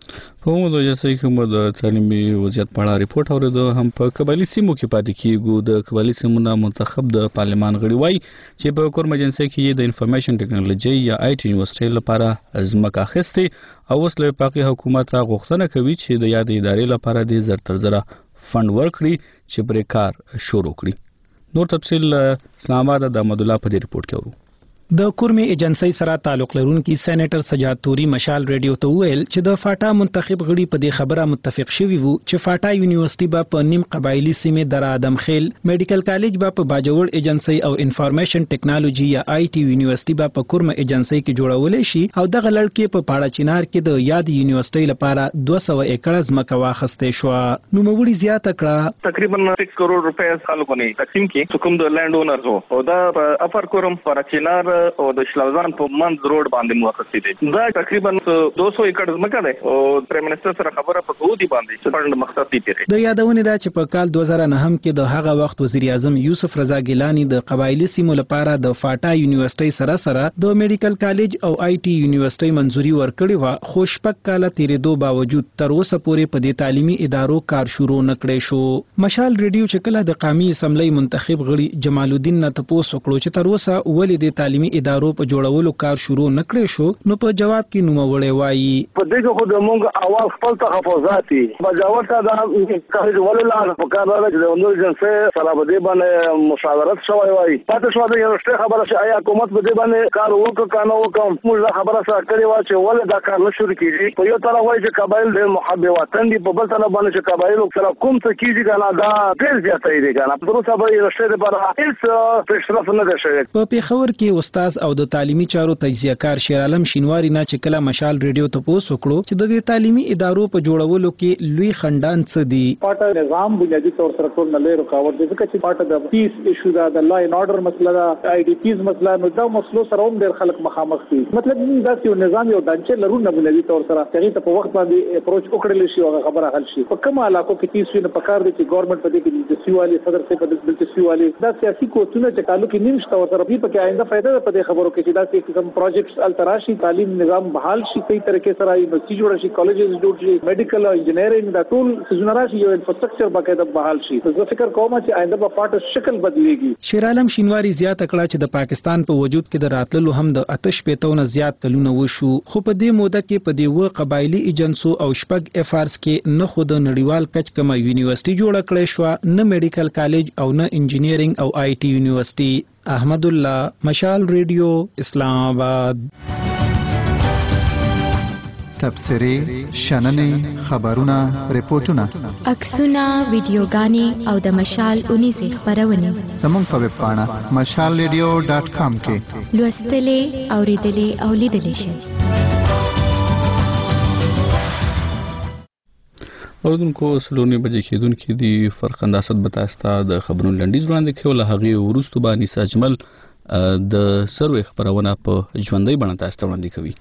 په محمد ایجنسی کوم د تعلیمي وضعیت په اړه ریپورت اوریدو. هم په قبایلی سیمو کې پاتې کیږو. د قبایلی سیمونو منتخب د پارلمان غړي وای چې په کورم ایجنسی کې د انفارمیشن ټیکنالوژي یا آی ټي یونیورسيټي لپاره ځمکه اخیستي او اوس له پاکي حکومت غوښتنه کوي چې د یاد ادارې لپاره د زر تر زره فند ورکړي چې پرې کار شروع کړي. نور تفصیل اسلام آباد د احمد الله په دې ریپورت کې ورو. د کورمي ایجنسی سره تعلق لرونکي سېنیټر سجاد توري مشال ریډیو ته ویل چې د فاټا منتخب غړي په دې خبره متفق شوي وو چې فاټا یونیورسيټي به په نیم قبایلی سیمه در ادم خیل، میډیکل کالج به په باجوړ ایجنسی او انفارمیشن ټیکنالوژي یا آی ټي یونیورسيټي به په کورم ایجنسی کې جوړول شي او دغه لړکې په پاړه چینار کې د یاد یونیورسيټي لپاره دوه سوه ایکړ ځمکه واخیستې شو. نو موږ زیاته کړه تقریبا شش کروڑ روپے خلکو نه تقسیم کې کوم د لینډ اونرز او دا افر کورم پاړه چینار او د شلوزان په منځ روډ باندې موخصي دي. دا تقریبا دوه سوه ایکړ ځمکه ده او پرایم منسٹر سره خبره په کوو دي باندې چې فند مقصد دی پیری. د یادونه ده چې په کال دوه زره نه هم کې د هغه وخت وزیر اعظم یوسف رضا ګیلانی د قبایلی سیمو لپاره د فاټا یونیورسيټي سره سره د میډیکل کالج او آی ټي یونیورسيټي منځوري ورکړې و. خو شپږ کاله تیرېدو باوجود تر اوسه پورې په دې تعلیمي ادارو کار شروع نکړې شو. مشال ریډیو چې کله د قومي اسمبلی منتخب غړي جمال الدین نه تاسو وکړو چې تر اوسه ولې د تعلیمي ادارو په جوړولو کار شروع نکړې شو، نو په جواب کې نوموړی وایي په دې کې خو د موږ اواز خپل تحفظات دي بجاوت دا کار ولله په کار راځي د نور جنسي سره به دې باندې مشاورت شوی وایي پاتې شو د یونیورسيټي خبره چې آیا حکومت به دې باندې کار وکړي کنه وکم موږ خبره سره کړې و چې ولې دا کار نه شروع کیږي. په یو طرف وایي چې قبایل د محب وطن دي، په بل طرف باندې چې قبایل سره کوم څه کیږي کنه دا ډېر زیاتې دي کنه په اوسه به یونیورسيټي لپاره هیڅ پیشرفت نه ده شوی. په پیښور کې استاد او د تعلیمي چارو تجزیه کار شیر عالم شینواری نه چې کله مشال ریډیو ته پوس وکړو چې د دې تعلیمي ادارو په جوړولو کې لوی خندان څه دي. پاټه نظام بنیادی طور سره ټول نه لري رکاوټ دي ځکه چې پاټه د پیس ایشو دا د لا ان اورډر مسله دا آی ډی پیز مسله نو دا مسلو سره هم ډېر خلک مخامخ دي. مطلب دا چې نظام یو ډانچه لرونه بنیادی طور سره هغه ته په وخت باندې اپروچ وکړل شي او خبره حل شي. په کومه علاقو کې پیس ویني په کار دي چې ګورنمنت په دې کې د سیوالي صدر څخه په دې سیوالي دا سیاسي کوټونه چې تعلق نشته او تر په کې آینده فائدہ په دې خبرو کې چې دا چې کوم پروجیکټس التراشي تعلیم نظام بحال شي په طریقې سره یونیورسيټي جوړ شي کالجز جوړ شي میډیکل او انجینرینګ دا ټول سيزونه راشي یو انفراستراکچر باقاعده بحال شي. زه فکر کوم چې آینده په پاټه شکل بدلېږي. شیر عالم شینواری زیاته کړه چې د پاکستان په وجود کې د راتللو هم د آتش پیتاونه زیات کلونه وشو، خو په دې موده کې په دې و قبایلی ایجنسو او شپږ افارس کې نه خود نړیوال کچ کما یونیورسيټي جوړ کړې شو، نه میډیکل کالج او نه انجینرینګ او آی ټي یونیورسيټي. احمد الله مشال ریډیو اسلام آباد. تبصرې شننې خبرونه ریپورتونه عکسونه ویډیوګانې او د مشال اونیزې خبرونه زموږ په ویب پاڼه مشال ریډیو ډاټ کام کې لوستلې اوریدلې او لیدلې شئ. اوردونکو سلونی بجې کېدونکې دي فرق انداست به تاسو ته د خبرونو لنډیز وړاندې کوي. له هغې وروسته به انیسه اجمل د سروې خبرونه په ژوندۍ بڼه تاسو ته وړاندې کوي.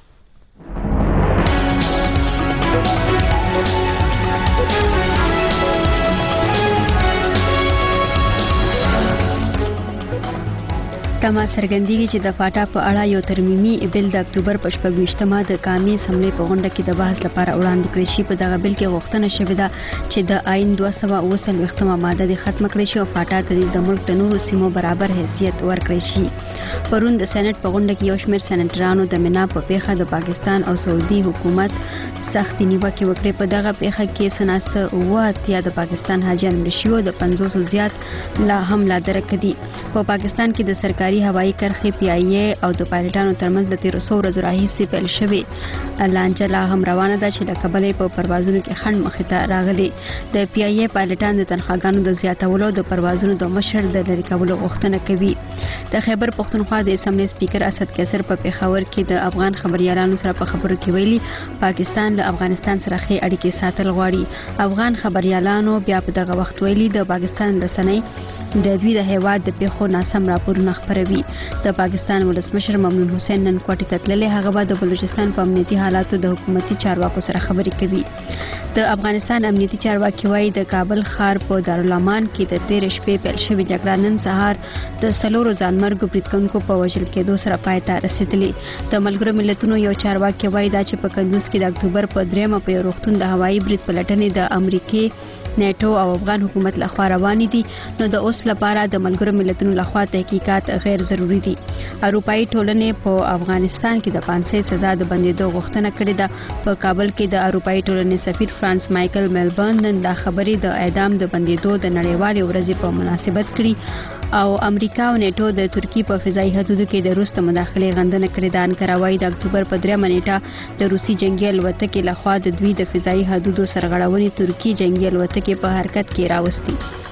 تما سرګندېږي چې د فاټا په اړه یو ترمیمي بل د اکتوبر په شپږویشتمه د قامي اسمبلۍ په غونډه کې د بحث لپاره وړاندې کړی شي. په دغه بل کې غوښتنه شوې ده چې د آئین دوه سوه اوه څلوېښتمه ماده د ختم کړی شي او فاټا ته د ملک د نورو سیمو برابر حیثیت ورکړی شي. پرون د سېنات په غونډه کې یو شمېر سېنیټرانو د مینا په پیښه د پاکستان او سعودي حکومت سختي نیوکې وکړې. په دغه پیښه کې سناسه اوه اتیا د پاکستان حاجیان مړه شوي او د پنځوسو زیات لا هم لا درک دي. په پاکستان کې د سرکاري هوایي کرښې پی آی اي او د پایلټانو ترمنځ د تیرو څو ورځو راهیسې پیل شوې لانجه لا هم روانه ده چې له کبله په پروازونو کې خنډ مخې ته راغلي. د پی آی اي پایلټان د تنخواګانو د زیاتولو او د پروازونو د مشر د لرې کولو غوښتنه کوي. د خیبر پښتونخوا د اسمبلی سپیکر اسد کیسر په پیښور کې د افغان خبريالانو سره په خبرو کې ویلي پاکستان له افغانستان سره ښې اړیکې ساتل غواړي. افغان خبريالانو بیا په دغه وخت ویلي د پاکستان رسنۍ د دوی د هیواد د پیښو ناسم راپورونه خپروي. د پاکستان ولسمشر ممنون حسین نن کوټې ته تللی. هغه به د بلوچستان په امنیتي حالاتو د حکومتي چارواکو سره خبرې کوي. د افغانستان امنیتي چارواکي وایي د کابل ښار په دارالامان کې د تېرې شپې پیل شوې جګړه نن سهار د څلورو ځانمرګو بریدکوونکو په وژل کېدو سره پای ته رسېدلې. د ملګرو ملتونو یو چارواکي وایي دا چې په کندوز کې د اکتوبر په دریمه په یو روغتون د هوایي برید پلټنې د امریکې نیټو او افغان حکومت لخوا روانې دي نو د اوس لپاره د ملګرو ملتونو لخوا تحقیقات غیر ضروري دي. اروپایي ټولنې په افغانستان کې د پانسۍ سزا د بندېدو غوښتنه کړې ده. په کابل کې د اروپایي ټولنې سفیر فرانس مایکل میلبرن نن دا خبرې د اعدام د بندېدو د نړیوالې ورځې په مناسبت کړي او امریکا او نیټو د ترکی په فضایي حدودو کې د روس د مداخلې غندنه کړې ده. انکره وایي د اکتوبر په دریمه نیټه د روسي جنگي الوتکې لخوا د دوی د فضایي حدودو سرغړونې ترکی جنگي الوتکې په حرکت کې راوستي.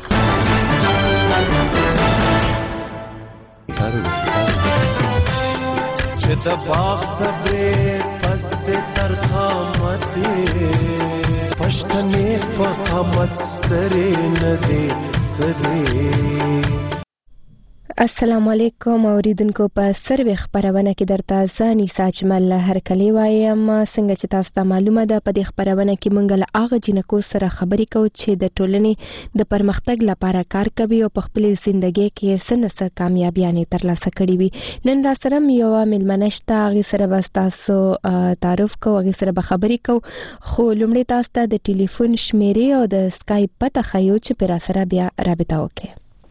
چې د باغ صبرې پست ترخامتې پښتنې په قامت سترې نه دي سرې. السلام علیکم اوریدونکو په سروې خبرونه کې درته ځاني ساجمل هرکلی وایم. څنګه چې تاسو ته معلومه ده په دې خبرونه کې مونږ له هغه جنکو سره خبرې کوو چې د ټولنې د پرمختګ لپاره کار کوي او په خپل ژوندۍ کې سنسه کامیابیانه ترلاسه کړې وي. نن را سره یو ملمنه شته هغه سره به تاسو تعارف کوو هغه سره به خبرې کوو خو لومړی تاسو ته د ټلیفون شمیرې او د اسکایپ پته خایو چې پر سره بیا رابطه وکړئ.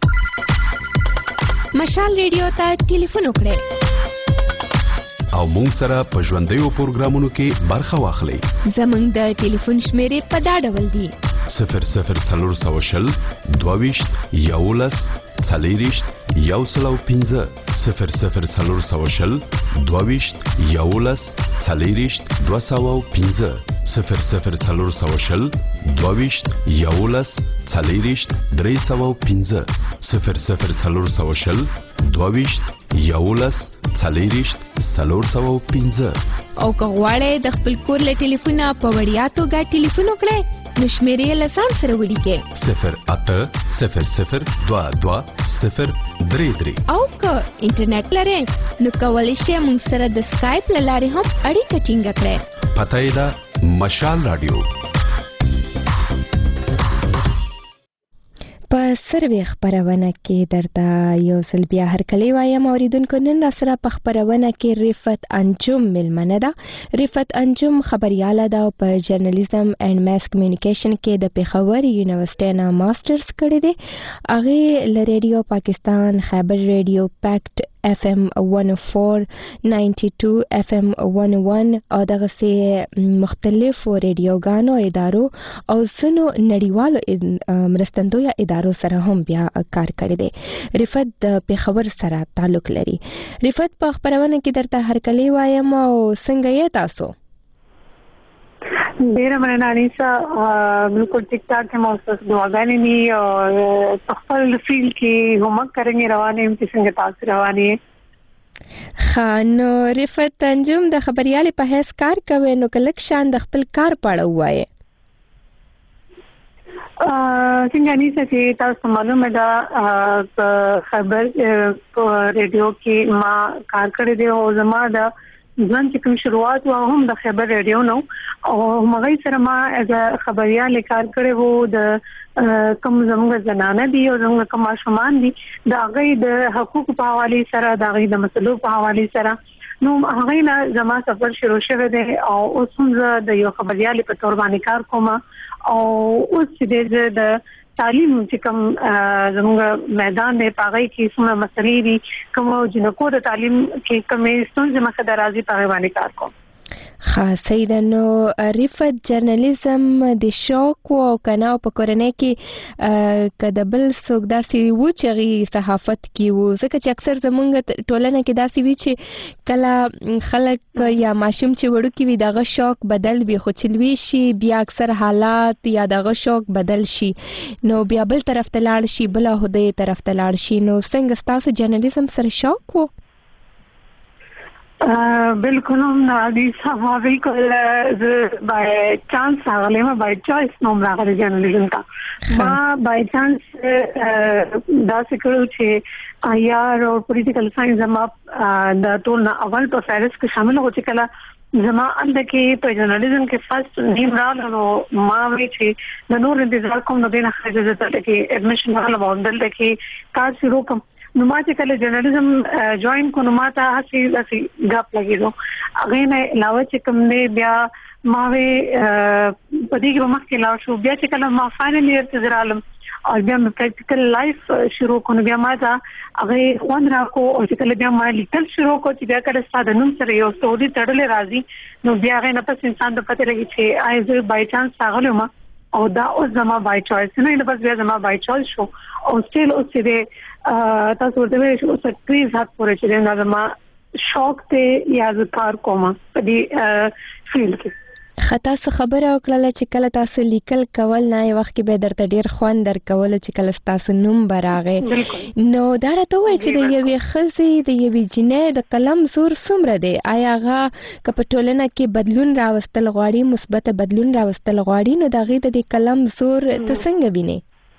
مشال ریډیو ته ټلیفون وکړئ او مونږ سره په ژوندیو پروګرامونو کې برخه واخلئ. زمونږ د ټلیفون شمیرې په دا ډول دي: صفر صفر څلور سوه شل دوه ویشت یولس څلېرویشت یو سل او پنځه صفر صفر څلور سوه شل دوه ویشت یولس څلېرویشت دوه سوه او پنځه صفر صفر څلور سوه شل دوه ویشت یولس څلېرویشت درې سوه او پنځه صفر صفر څلور سوه شل دوه ویشت یولس څلېرویشت څلور سوه او پنځه. او که غواړئ د خپل کور له ټلیفونه په وړیا توګه ټلیفون وکړئ نو شمیرې له ځان سره ولیکئ صفر اته صفر صفر دوه دوه صفر درې درې. او که انټرنیټ لرئ نو کولی شئ موږ سره د سکایپ له لارې هم اړیکه ټینګه کړئ. پته یې ده مشال رادیو. په سروې خبرونه کې درته یو ځل بیا هرکلی وایم اوریدونکو. نن را سره په خبرونه کې رفت انجم ملمنه ده. رفت انجم خبرياله ده او په جرنالیزم اینڈ ماس کمیونیکیشن کې د پیښور یونیورسيټي نه ماسترز کړی دی. هغه ل ریډیو پاکستان، خیبر ریډیو، پیکټ اف ام one oh four ninety-two اف ام one oh one او دغه سي مختلفو ریډیوګانو ادارو او ځینو نړیوالو مرستندوی ادارو سره هم بیا کار کړی دی. رفت د پیښور سره تعلق لري. رفت په خبرونه کې درته هرکلی وایم او څنګه یې تاسو؟ ډیره مننه انیسا. بالکل ټیک ټاک کې موږ دعاګانې ني او خپل فیل کې هم کرنګ روانه يم چې څنګه تاسو روانه یې. خانو رفت انجم د خبريالي په هیڅ کار کوي نو کلک شان د خپل کار پاړه وایي. څنګه انیسا چې تاسو معلومه ده خبر په ریډیو کې ما کار کړی دی او زما د ځان چې کوم شروعات و هم د خبر ریډیو نو او مغې سره ما از خبريال کار کړی وو د کوم زموږ زنانه دي او زموږ کوم شومان دي د هغه د حقوق په حواله سره د هغه د مسلو په حواله سره نو هغه نه زما سفر شروع شوه دی او اوس هم د یو خبريال په تور باندې کار کوم او اوس چې د تعلیم چې کوم زموږ میدان دی پاغې کې څومره مسلې دي کوم جنکو د تعلیم کې کومې ستونزې مخه درازي پاغې باندې کار کوم. خاصه ده نو رفت جرنالیزم د شوق او کناو په کورنۍ کې کده بل څوک داسې و چې غي صحافت کې و ځکه چې اکثر زمونږ ټولنه کې داسې وی چې کله خلک یا ماشوم چې وړو کې وي دغه شوق بدل وي خو چلوي شي بیا اکثر حالات یا دغه شوق بدل شي نو بیا بل طرف ته لاړ شي بل هدي طرف ته لاړ شي. نو څنګه تاسو جرنالیزم سره شوق وو؟ بالکل نو د سوالي کول ز بای چانس هغه ما بای چويس نو راغلی جرنالیزم کا ما بای چانس دا سکرو چې آیار او پولیټیکل ساينس زما د ټول نه اول په فارس کې شامل هو چې کله زما اند کې په جرنالیزم کې فرست نیم راغلو ما وی چې د نور انتظار کوم نو دینه خرج ته کې اډمیشن ولا باندل کې کار شروع کوم نو ما چې کله جرنالیزم جوائن کو نو ما ته هسي هسي غاپ لګیدو هغه نه علاوه چې کوم دی بیا ما وی په دې کې مخ کې لاړ شو بیا چې کله ما فائنل ایئر ته درالم او بیا مې پریکټیکل لایف شروع کړو بیا ما ته هغه خوان راکو او چې کله بیا ما لیکل شروع کو چې بیا کله ساده نوم سره یو ستوري تړلې راځي نو بیا هغه نه پس انسان ته پته لګي چې آی بای چانس راغلم او دا اوس زما بای چويس نه نه بس بیا زما بای چويس شو او سټیل اوس دې تاسو ورته وایئ چې اوس ټریز حق پورې چې دا زما شوق ته یا ذکر کوم په دې فیلډ کې. خطا څه خبره وکړه چې کله تاسو لیکل کول نه وخت کې به درته ډیر خوان در کول چې کله تاسو نوم براغه نو دا راته وایي چې د یوې خزې د یوې جنې د قلم زور څومره دی آیا هغه که په ټولنه کې بدلون راوستل غواړي مثبت بدلون راوستل غواړي نو د هغې د دې قلم زور ته څنګه ویني؟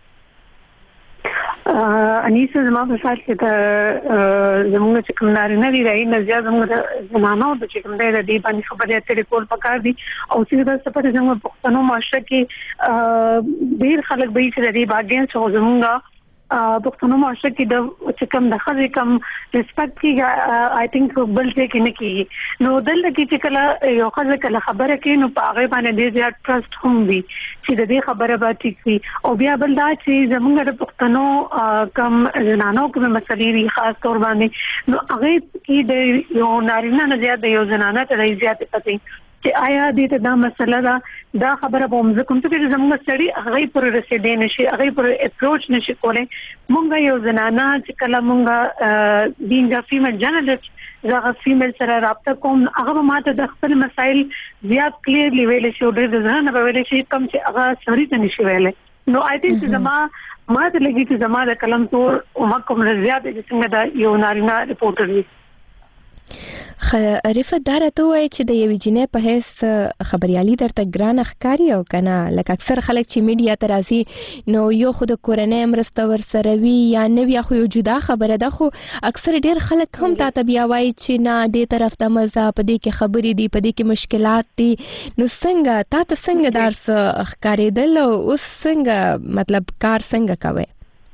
انیسه زما په فال کې د زموږ چې کوم نارینه دي راځي نه زیات زموږ د زمانو د چې کوم دی د دې باندې خبرې اترې کول پکار دي او چې د سپورت زموږ پښتنو معاشره کې ډیر خلک به چې د دې باندې څو زموږ پښتنو معاشره کې د چې کوم د خځې کوم ریسپیکټ کې آی تھنک بل څه کې نه کیږي نو دلته کې چې کله یو خځه کله خبره کوي نو په هغه باندې ډیر زیات ټرست هم وي چې د دې خبره به ټیک وي او بیا بل دا چې زموږ د پښتنو کوم زنانو کوم مسلې دي خاص تور باندې نو هغه کې د یو نارینه نه زیات د یو زنانه ته زیات پته چې آیا دې ته دا مسله دا دا خبره به موږ کوم څه چې زموږ سړي هغه پر رسیدې نشي هغه پر اپروچ نشي کولای موږ یو زنانه چې کله موږ بینګ فیمیل جرنالیست زغه فیمیل سره رابطه کوم هغه ماته د خپل مسایل زیات کلیرلی ویل شي او ډېر ځان به ویل شي کوم چې هغه سړي ته نشي ویلې نو آی تھنک زما ما ته لګي چې زما د کلم تور او ما کوم زیات چې څنګه دا یو نارینه ریپورټر وي. رفت دا راته وایي چې د یوې جنې په هیڅ خبريالي درته ګرانه ښکاري او که نه لکه اکثر خلک چې میډیا ته راځي نو یو خو د کورنۍ مرسته ورسره وي یا نه وي خو یو جدا خبره ده خو اکثر ډېر خلک هم تا ته بیا وایي چې نه دې طرف ته مزه په دې کې خبرې دي په دې کې مشکلات دي نو څنګه تا ته څنګه دا څه ښکارېدل او اوس څنګه مطلب کار څنګه کوئ؟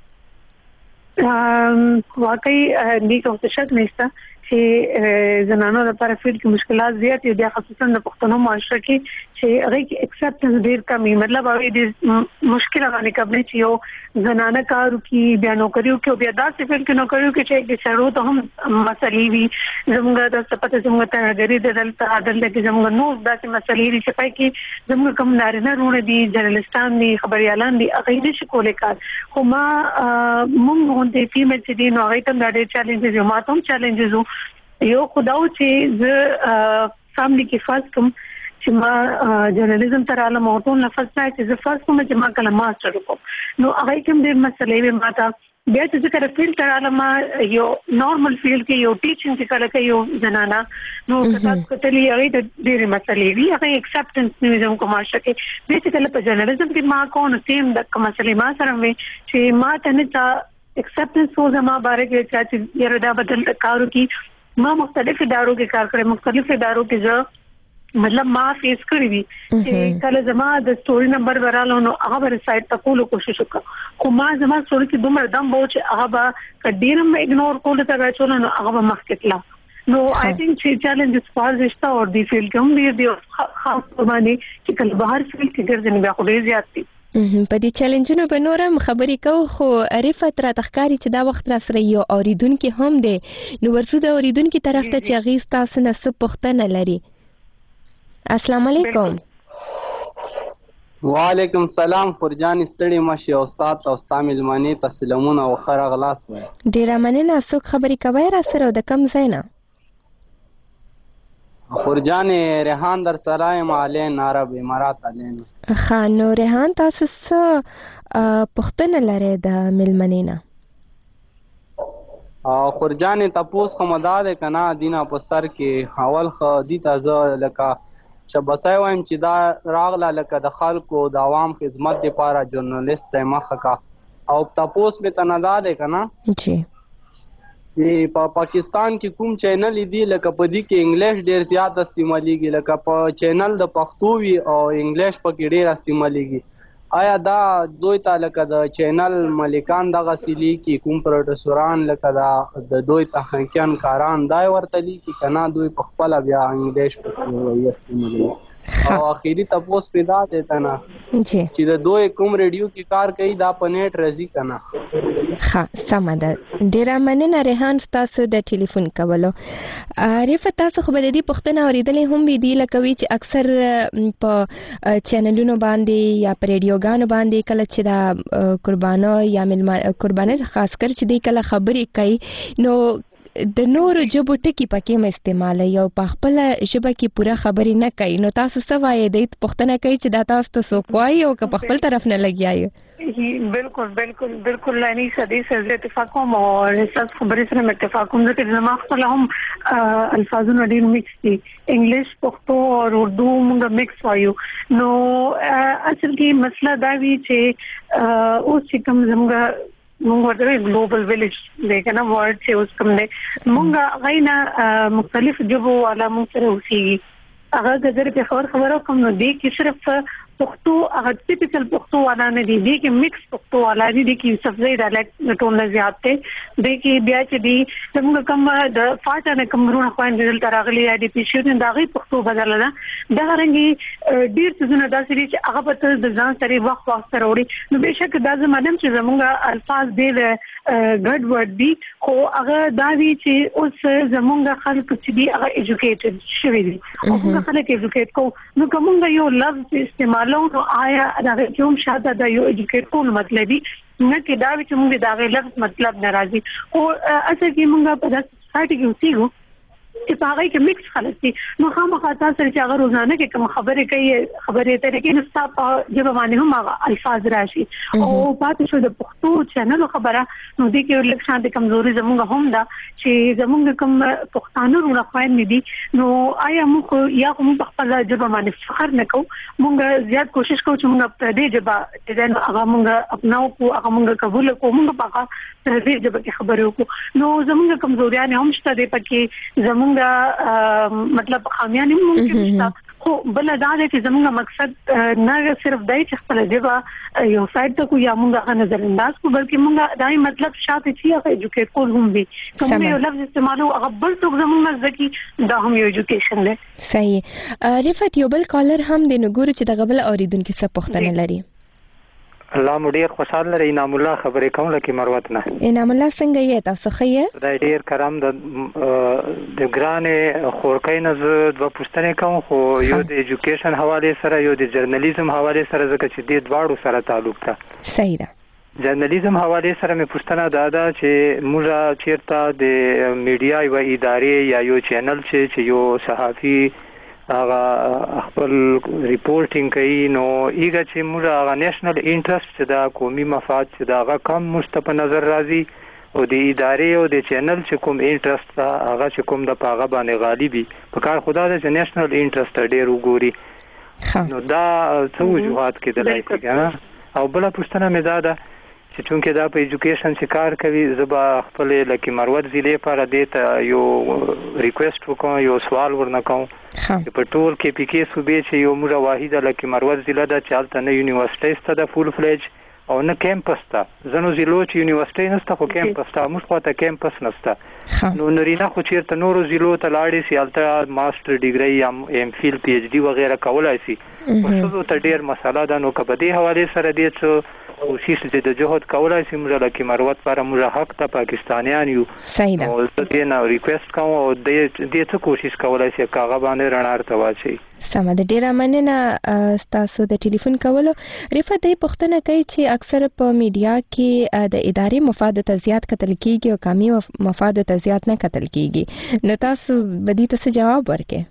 واقعي دې کوم څه شک نشته چې زنانو لپاره فیل کې مشکلات زیات دي خصوصا د پښتنو معاشره کې چې هغه کې اکسپټنس ډیر کمی مطلب هغه دې مشکل باندې کبنه چې یو زنانه کارو کې بیا نوکریو کې بیا داسې فیل کې نوکریو کې چې د شروع ته هم مسلې وي زموږ د سپته زموږ ته غری د دلته عدالت کې زموږ نو داسې مسلې دي چې پای کې زموږ کوم نارینه رونه دي جرنالستان دي خبريالان دي هغه نشي کولای کار خو ما موږ غونډې فیمیل چې دي نو هغه ته ډېر چیلنجز یو ماته هم چیلنجز یو خداو چې ز فاملی کې فرض کوم چې ما جرنالیزم تر عالم او ټول نفس راځي چې فرست کوم چې ما کله ماستر وکړم نو هغه کوم ډېر مسلې به ماته بیا چې ذکر فیلډ تر عالم یو نورمال فیلډ کې یو ټیچینګ کې کله کې یو زنانه نو کله کتلې هغه د ډېر مسلې وی هغه اکسپټنس نیوزم کوم شکه به چې کله په جرنالیزم کې ما کو نو سیم د کوم مسلې ما سره وي چې ما ته نه تا اکسپټنس و زما باره کې چې یره دا بدل کارو کې ما مختلف ادارو کې کار کړم مختلف ادارو کې زه مطلب ما فیس کړی وی چې کله زما د سټوري نمبر ورالو نو هغه ور سایت ته کولو کوشش وکړه خو ما زما سټوري کې دومره دم وو چې هغه به کډیرم اګنور کول ته راچول نو هغه به مخکټلا نو آی تھنک چې چیلنجز فارزشتا اور دی فیلډ کوم دی دی خاص باندې چې کله بهر فیلډ کې ګرځنی بیا خو ډیر زیات دي په دې چیلنجونو به نورم خبرې کوو خو عرفت را تخکاری چې دا وخت را سره یو اوریدونکو هم دی نو ورڅو د اوریدونکو طرف ته چې غیز تاسو نه څه پوښتنه لري السلام علیکم وعلیکم السلام فرجان ستړي مشه استاد او استاد ملمنې تسلیمونه او خره غلاس وای ډیر مننه څوک خبرې کوي را سره د کم زینا فرجان ریحان در سره مالین عرب امارات علین خان ریحان تاسو څه پښتنه لري د ملمنې نه او فرجان تاسو کوم داده کنا دینه په سر کې اول خو دي تاسو لکه شبسای وایم چې دا راغله لکه د خلکو د عوام خدمت لپاره ژورنالیست مخه کا او تاسو به تنادا ده کنه جی په پاکستان کې کوم چینل دی لکه په دې کې انګلیش ډیر زیات استعماليږي لکه په چینل د پښتو وی او انګلیش په کې ډیر استعماليږي آیا دا دوی ته لکه د چینل مالکان دغه سلی کې کوم پروډوسران لکه دا د دوی تخنیکان کاران دای ورته لیکي کنه دوی په خپل بیا انګلیش په استعمالوي او اخیری تاسو پیدا دیتا نه جی چې د دوی کوم ریډیو کې کار کوي دا په نیټ راځي کنه ها سم ده ډیر مننه ریحان تاسو د ټلیفون کولو عارف تاسو خو به د دې پښتنه اوریدلې هم دي لکه وی چې اکثر په چینلونو باندې یا په ریډیوګانو باندې کله چې دا قربانو یا قربانه خاص کر چې دی کله خبرې کوي نو د نورو ژبو ټکی پکې م استعمال یو په خپل ژبه کې پوره خبرې نه کوي نو تاسو څه وایي د پښتنه کوي چې دا تاسو ته سو کوي او که په خپل طرف نه لګیایي بالکل بالکل بالکل لانی سدي سره اتفاق کوم او تاسو خبرې سره اتفاق کوم چې زما خپل هم الفاظونه ډیر مکس دي انګلیش پښتو او اردو موږ مکس وایو نو اصل کې مسله دا وی چې اوس چې کوم زموږ موږ ورته ګلوبل ویلیج دغه ورډ چې اوس کوم دی موږ غینا مختلف ژبو والا موږ سره اوسېږي هغه د دې په خبر خبرو کوم نو دی کې صرف پښتو هغه ټیپیکل پښتو والا نه دی دی کې مکس پښتو والا دی دی کې سبزی ډایلکټ ټول نه زیات دی دی کې بیا چې دی څنګه کوم د فاټه نه کوم رونه خوان دل ترغلی دی په شیرین دا غي پښتو بدل نه دا رنګي ډیر څه نه داسې دي چې هغه په د ځان سره وخت وخت سره وړي نو بهشکه دا زمادم چې زمونږ الفاظ دی ګډ ورډ دی خو هغه دا وی چې اوس زمونږ خلک چې دی هغه ایجوکیټډ شوی دي او هغه خلک ایجوکیټ کو نو کومه یو لفظ استعمال نو آیا دا کوم شاده د یو ایجوکیټ کول مطلب دی نه کې دا چې موږ دا غي لفظ مطلب ناراضي او اصل کې موږ په داسې ساټ کې اوسېږو چې په هغه کې مکس خلک دي نو خامخا تاسو چې هغه روزانه کې کوم خبرې کوي خبرې ته کې نو تاسو جواب باندې هم هغه الفاظ راشي او پاتې شو د پښتو چینل خبره نو دې کې لږ شانتي کمزوري زموږ هم ده چې زموږ کوم پښتانه رونه خوان دي نو آیا موږ یا کوم په خپل جواب باندې فخر نکو موږ زیات کوشش کوو چې موږ په دې جواب چې هغه موږ اپناو کو هغه موږ قبول کو موږ په هغه دې جواب کې خبرې وکړو نو زموږ کمزوریان هم شته دې پکې زموږ مطلب خامیان ممکن شته خو بل دا دی چې زموږ مقصد نه صرف دای چې خپل دیوا یو سایت ته کو یا موږ نظر انداز کو بلکې موږ دای مطلب شاته چې هغه ایجوکیټ کول هم وي کوم یو لفظ استعمالو هغه بل څوک زموږ ځکه دا هم یو ایجوکیشن دی صحیح رفعت یو بل کالر هم د نګور چې د غبل اوریدونکو څخه پوښتنه لري الله مو ډیر خوشاله لري انعام الله خبرې کوم لکه مروت نه انعام الله څنګه یې تاسو ښه دا ډیر کرام د د ګرانې خورکې نه زه د پښتنې کوم خو یو د ایجوکیشن حواله سره یو د جرنالیزم حواله سره ځکه چې د دواړو سره تعلق ده صحیح ده جرنالیزم حواله سره مې پښتنه دا ده چې موږ چیرته د میډیا یو ادارې یا یو چینل چې یو صحافي هغه خپل ریپورټینګ کوي نو ایګه چې موږ هغه نېشنل انټرست دا قومي مفاد چې دا هغه کم مست په نظر راځي او د ادارې او د چینل چې کوم انټرست هغه چې کوم د پاغه باندې غالبي په کار خدا د نېشنل انټرست ډېر وګوري نو دا څه وجوهات کې دلای کېږي او بل پښتنه مې دا ده چې چونکه دا په ایجوکیشن چې کار کوي زبا خپل لکه مروت ضلع پر دیته یو ریکوست وکم یو سوال ورنکم چې په ټول کې پی کې صوبې چې یو موږ واحده لکه مروت ضلع د چالت نه یونیورسيټي ست د فول فلیج او نه کیمپس ته زنو ضلع چې یونیورسيټي نسته خو کیمپس ته موږ خو ته کیمپس نسته نو نرینا خو چیرته نورو ضلع ته لاړې سي الته ماستر ډیګري یا ام فیل پی ایچ ډي وغیرہ کولای سي خو ته ډیر مسله ده نو کبه دې حواله سره دې څه کوشش دې د جهاد کولای سي موږ لکه مروت پر موږ حق ته پاکستانیان یو صحیح ده او دې نه ریکوست کوم او دې دې څه کوشش کولای سي کاغه باندې رڼا ارتواچي سم د ډیره مننه تاسو د ټلیفون کولو رفعت دې پښتنه کوي چې اکثر په میډیا کې د اداري مفاد ته زیات قتل کیږي او قومي مفاد ته زیات نه قتل کیږي نو تاسو بدی ته جواب ورکړئ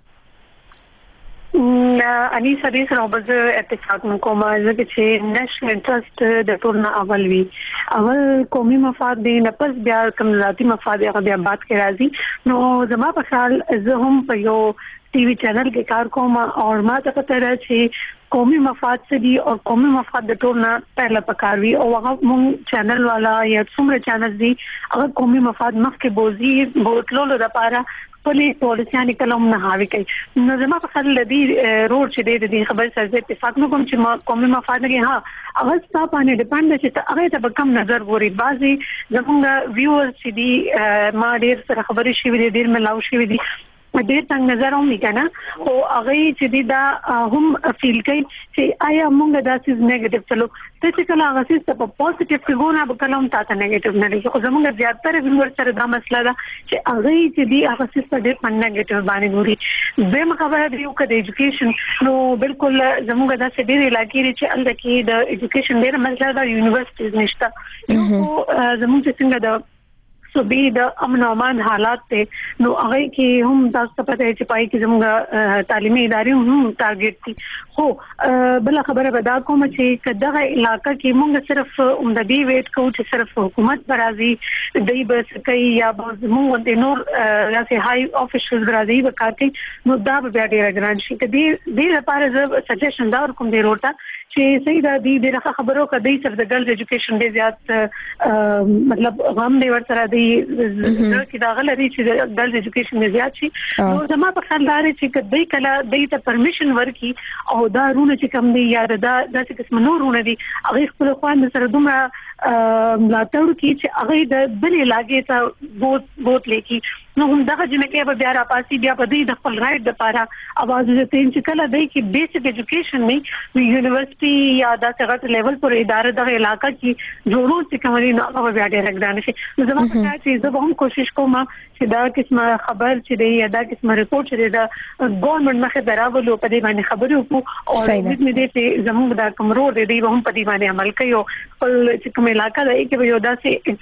اني سړي سره وبز اتفاق کوم ځکه چې نېشنل انټرست د ټول نه اول وی اول قومي مفاد دی نه پس بیا کوم ذاتي مفاد هغه بیا بات کې راځي نو زما په خیال زه هم په یو ټي وي چینل کې کار کوم او ما ته پته را چې قومي مفاد څه دي او قومي مفاد د ټول نه پهله پکار وی او هغه مونږ چینل والا یا څومره چینل دي هغه قومي مفاد مخکې بوزي بوتلو لپاره پولیس پولیسیان کلم نه هاوی کوي نو زما په خیال لدی روډ چې د دې خبر سره اتفاق نه کوم چې ما قومي مفاد نه ها هغه ستاسو باندې ډیپند چې هغه ته کم نظر ګوري بعضي زموږ ویورز چې دي ما ډیر سره خبرې شوې دي ډیر ملاو شوې دي ډېر څنګه نظر هم وکړه او هغه چې دا هم فیل کوي چې آیا موږ دا سیس نیگیټیو چلو ته چې کله هغه سیس په پوزټیو کې ګونه به کلم تاسو نیگیټیو نه لګي خو زموږ زیاتره ویور سره دا مسله ده چې هغه چې دی هغه سیس په ډېر په نیگیټیو باندې ګوري به مخابره دی او کده ایجوکیشن نو بالکل زموږ دا څه ډېر علاقې چې اند کې د ایجوکیشن ډېر مسله ده یونیورسيټیز نشته یو زموږ څنګه د صوبې د امن او امان حالات ته نو هغه کې هم تاسو ته پته چې پای کې زموږ تعلیمي ادارې هم ټارګټ دي خو بل خبره ودا کوم چې کداغه علاقې کې موږ صرف عمددي ویټ کوو چې صرف حکومت برازي دای بس کوي یا موږ د نور راسي هاي افیشلز برازي وکړي نو دا به ډیر ګران شي کدي د لپاره زه سجیشن دا کوم دی روټا چې صحیح دا دی د خبرو کدی صرف د ګرلز ایجوکیشن ډیر زیات مطلب غم دی ورسره دی چې دا غلري چې ګرلز ایجوکیشن زیات شي نو زما په خیال دا چې کدی کله د ته پرمیشن ورکي او دا رونه چې کم دی یا دا داسې قسم نورونه دي هغه خپل خوان سره دومره ملاتړ کی چې هغه د بلې لاګې ته بوت بوت لیکي نو هم دغه جنکه به بیا را پاسي بیا په دې د خپل رائټ لپاره اواز دې چې کله دای کې بیسیک ایجوکیشن نه یونیورسيټي یا د څنګه لیول پر ادارې د علاقې کې جوړول چې کوم نه هغه بیا ډېر ګران شي نو زما په خیال چې زه هم کوشش کوم چې دا قسمه خبر چې دی یا دا قسمه ریپورت چې دا ګورنمنت مخه دراولو په دې باندې خبرې وکړو او دې مې دې چې زموږ دا کوم روډ دی هم په دې باندې عمل کوي او خپل چې کوم علاقې ده کې یو داسې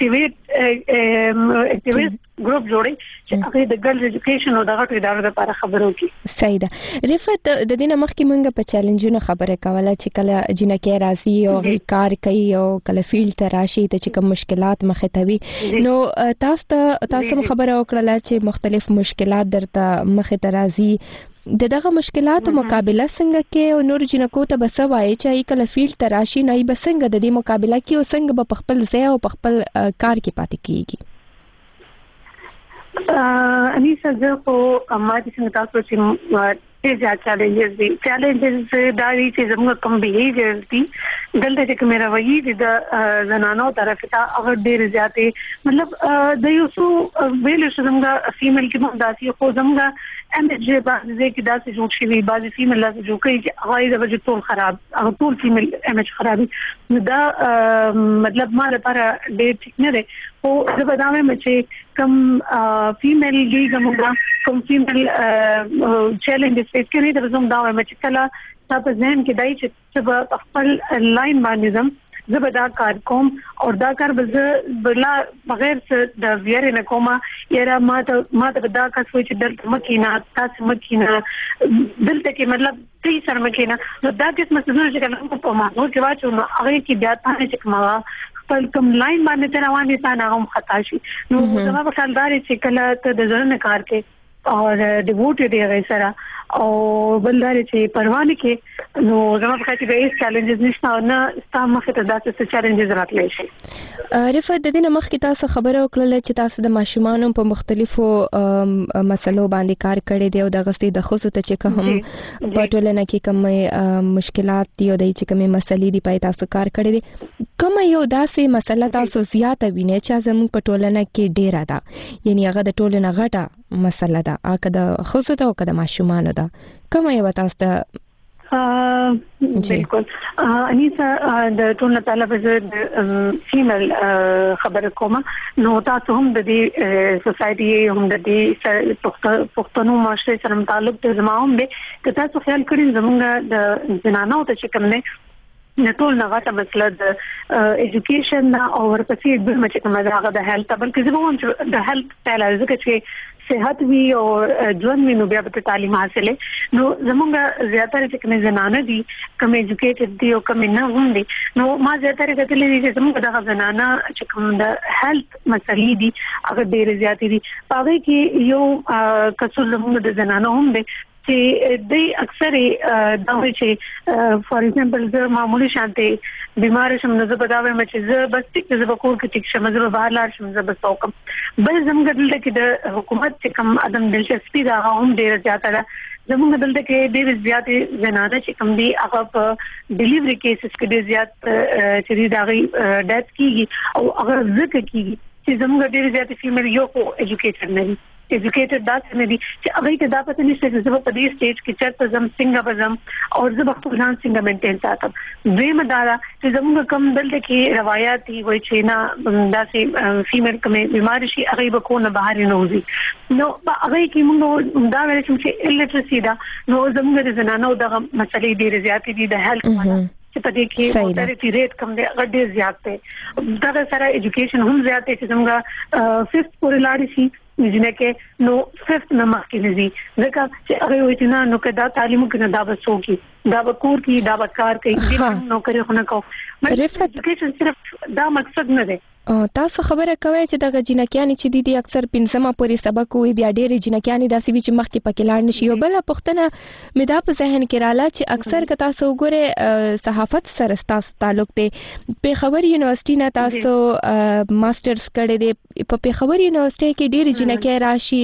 اکټیویټ اکټیویټ ګروپ جوړي چې هغه د ګرلز ایجوکیشن او دغه ادارو لپاره خبرو کوي صحیح ده رفعت د دې نه مخکې مونږ په چیلنجونو خبره کوله چې کله جنکه راځي او کار کوي او کله فیلډ ته راشي ته چې کوم مشکلات مخه ته وي نو تاسو تاسو خبره وکړه چې مختلف مشکلات درته مخه ته راځي د دغه مشکلاتو مقابله څنګه کې او نور جنکو ته بس وایي چې کله فیلډ ته راشي نه به څنګه د دې مقابله کې او څنګه په خپل ځای او په خپل کار کې پاتې کیږي اني سزا کو امادي څنګه تاسو چې ډېر زیات چیلنجز دي چیلنجز دا دي چې زموږ کوم بیهیویر دي دلته چې مې راوي دي د زنانو طرف ته هغه ډېر زیاتې مطلب د یو څو ویل شومګه فیمیل کې هم داسي خو زموږ ام ایچ جی بعضې کې داسې جوړ شوي بعضې فیمیل داسې جوړ کوي چې هغه د وجه ټول خراب هغه ټول فیمیل ام ایچ خرابي نو دا مطلب ما لپاره ډېر ټیک نه دی خو زه به دا وایم چې کوم فیمیل دي زموږ کوم فیمیل چیلنجز فیس کوي دا زموږ دا وایم چې کله تاسو ځین کې دای چې په خپل لاین باندې زم زه به دا کار کوم او دا کار به زه بلا بغیر د ویرې نه کومه یاره ما ته ما ته دا کس وایي چې دلته مکینا تاسو مکینا دلته کې مطلب دې سره مکینا نو دا کس مسله چې کله په ما نو کې واچو نو هغه کې بیا ته چې کومه خپل کوم لاین باندې تر روان دي تا نه هم خطا شي نو زما په خیال دا چې کله ته د ځړنه کار کې او د ووټ دی غي سره او بلدار چې پروانه کې نو زما په خیال کې هیڅ چیلنجز نشته او نه ستاسو مخ ته داسې چیلنجز راتلی شي. رفعت د دې نه مخکې تاسو خبره وکړه چې تاسو د ماشومانو په مختلفو مسلو باندې کار کړی دی او د غستې د خصوص ته چې کوم په ټولنه کې کوم مشکلات دي او د چې کوم مسلې دی پای تاسو کار کړی دی کوم یو داسې مسله تاسو زیاته وینئ چې زموږ په ټولنه کې ډیره ده یعنی هغه د ټولنه غټه مسله ده اګه د خصوص او د ماشومانو ده کوم یو تاسو ته بالکل انیسا د ټول طالب د فیمیل خبره کومه نو تاسو هم د دې سوسايټي هم د دې پښتنو معاشره سره تعلق ته زموږ به که تاسو خیال کړئ زموږ د جنانو ته چې کوم نه ټول نه غاټه مسله د ایجوکیشن او ورپسې د مچ کومه دغه د هیلث بلکې زموږ د هیلث تعالی ځکه چې صحت وی او ژوند وی نو بیا به تعلیم حاصله نو زمونږ زیاتره چې کومه زنانه دي کوم ایجوکیټډ دي او کوم نه هم دي نو ما زیاتره کتلې دي چې زمونږ دغه زنانه چې کوم د هیلث مسلې دي هغه ډېر زیاتې دي هغه کې یو کڅو زمونږ د زنانه هم دي چې د اکثر دا وایي چې فار ایگزامپل زه معمولی شانته بیمار شم نو زه به دا وایم چې زه بس ټیک زه به کور کې ټیک شم زه به بهر لاړ شم زه به څه وکړم بل زموږ دلته کې د حکومت چې کوم عدم دلچسپي دا هم ډېره زیاته ده زموږ دلته کې ډېر زیاتې زنانه چې کوم دي هغه په ډیلیوري کیسز کې ډېر زیات چې دا غي ډیث کیږي او هغه ذکر کیږي چې زموږ ډېر زیاتې فیمیل یو کو ایجوکیټډ نه دي ایجوکیټډ دا څه نه دي چې هغه ته دا پته نشته چې زه په دې سټیج کې چرته زم څنګه بزم او زه په خپل ځان څنګه مینټین ساتم دوی مدارا چې زموږ کم دلته کې روایت دي وایي چې نه داسې فیمیل کومه بیماری شي هغه به کو نه بهر نه وځي نو هغه کې موږ دا ویل چې الټرسي دا نو زموږ د زنانو دغه مسلې ډېرې زیاتې دي د هیلث چې په دې کې موټریټي ریټ کم دی هغه ډېر زیات دی دغه سره ایجوکیشن هم زیات دی چې زموږ ففت پورې لاړ شي نجنه کې نو ففت نمبر کې دي ځکه چې هغه وایي چې نه نو کدا تعلیم کې نه دا بسوږي دا وکور کې دا وکار کوي دې نو کوي خو نه کو ایجوکیشن صرف دا مقصد نه دی تاسو خبره کوي چې د جنکیانی چې د دې اکثر پنځمه پورې سبق وي بیا ډېر جنکیانی داسې وی چې مخکې پکې لاړ نشي یو بل پښتنه مې دا په ذهن کې رااله چې اکثر که تاسو وګوره صحافت سره تاسو تعلق دی پیښور یونیورسيټي نه تاسو ماسترز کړی دی په پیښور یونیورسيټي کې ډېر جنکی راشي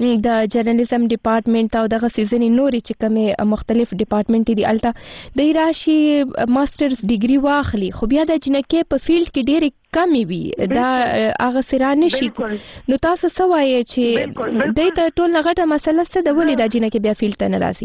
د جرنالیزم ډپارټمنټ او دغه سیزنی نوري چې کومه مختلف ډپارټمنټ دي الته د راشي ماسترز ډیګري واخلي خو بیا د جنکی په فیلډ کې ډېر کمی وي دا هغه سرانه شي نو تاسو سوای چې د ته ټول غټه مسله څه د ولې د جنکه بیا فیلډ ته ناراضي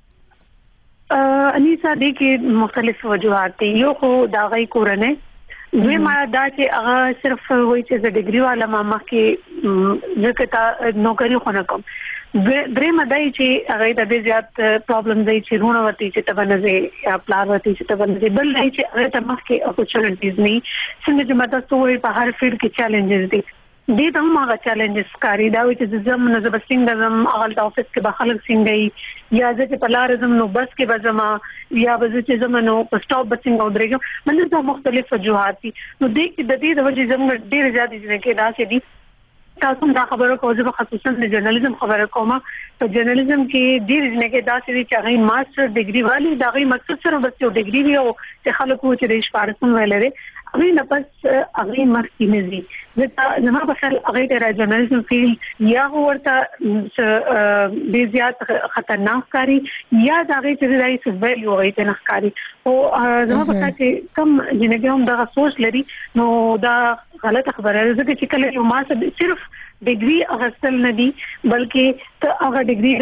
انیسا دې کې مختلف وجوهات دي یو خو دا غي کورنه دوی ما دا چې هغه صرف وایي چې د ډیګري والا ما مخکې ځکه تا نوکری خو نه کوم درې مدای چې هغه د زیات پرابلم دی چې رونه وتی چې تبنځي یا پلان وتی چې تبنځي بل دی چې هغه ته مخکې اپورچونټیز نه څنګه چې ماته سوې په هر فیلډ کې چیلنجز دي دې ته هغه چیلنجز کاری دا وي چې زم نه زبستین د زم هغه د افیس کې بخلک څنګه یا چې په لار زم نو بس کې بزما یا بز چې زم نو په سټاپ بسنګ او درېږم منځ دا مختلف وجوهات دي نو دې د دې د وجې زم ډېر زیات دي چې دا څه دي تاسو دا خبره کوو چې خصوصا د جرنالیزم خبره کوم په جرنالیزم کې ډېر نه کې دا چې هغه ماستر ډیګري والی دا غي مقصد سره بس یو ډیګري وي او چې خلکو چې د شپارسم ویلره هغه نه پس هغه مخکې نه دي ځکه زما په خیال هغه د جرنالیزم فیلډ یا ورته ډېر زیات خطرناک کاری یا دا غي چې دای څه ویلو غي ته نخکاری او زما په خیال چې کم جنګ هم دا سوچ لري نو دا غلطه خبره ده ځکه چې کله یو ماستر صرف ډیګري اغستل نه دي بلکې ته هغه ډیګري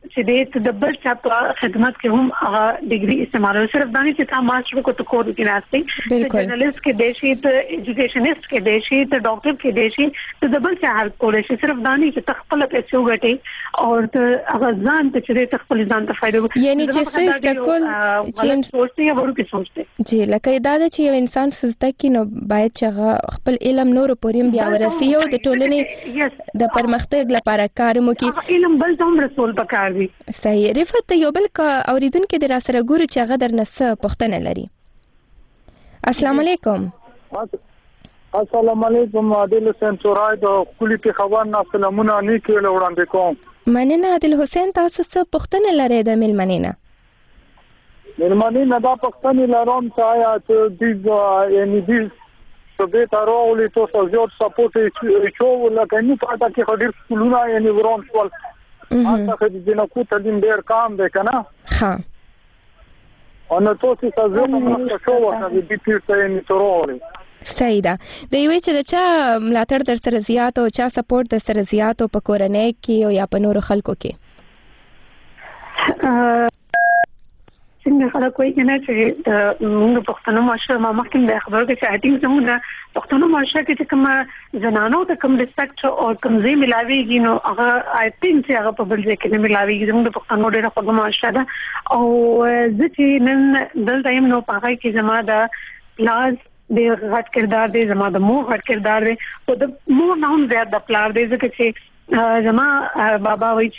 چې د بل چا په خدمت کې هم هغه ډیګري استعمالول صرف دانی چې تا ماستر کو ته کور کې راستي جرنالست کې دیشي ته ایجوکیشنست کې دیشي ته ډاکټر کې دیشي ته د بل چا هر کول شي صرف دانی چې تخپل پیسې وګټي او ته هغه ځان ته چې تخپل ځان ته فائدہ یعنی چې څه د کول چې سوچته یا ورو کې سوچته جی لکه دا چې یو انسان سزده کې نو باید چې خپل علم نور پورې بیا ورسي او د ټولنې د پرمختګ لپاره کار وکړي علم بل هم رسول پکار دی صحیح رفت یو بل کا اوریدونکو د راسره ګورو چې هغه درنه څه پوښتنه لري السلام علیکم السلام علیکم عادل حسین چورای د کلی په خبر نه سلامونه نیکه وړاندې کوم مننه عادل حسین تاسو څه پوښتنه لرئ د ملمنینا ملمنینا دا پوښتنه لرم چې آیا چې د یعنی د سبې تارولی تاسو زیات سپورټ چې لکه نو پاته کې خډیر سکولونه یعنی ورون سوال اته د جنکو تعلیم ډیر کام دی کنه ها ان تاسو څه زما مخه شو ورته د دې پیټه یې تروري صحیح ده د یوې چې چا ملاتړ در سره زیات او چا سپورټ در سره زیات او په کورنۍ کې او یا په نورو خلکو کې څنګه خلک وایي کنه چې د موږ پښتنو معاشره ما مخکې د خبرو کې چې اټینګ زموږ پښتنو معاشره کې چې کوم زنانو ته کوم ریسپیکټ او کوم ځای ملاويږي نو هغه آی تھنک چې هغه په بل ځای کې نه ملاويږي زموږ پښتنو ډېر خوږه معاشره ده او ځکه نن دلته یم نو په هغه کې زما د لاز د غټ کردار دی زما د مور غټ کردار دی او د مور نه هم زیات د پلار دی ځکه چې زما بابا وایي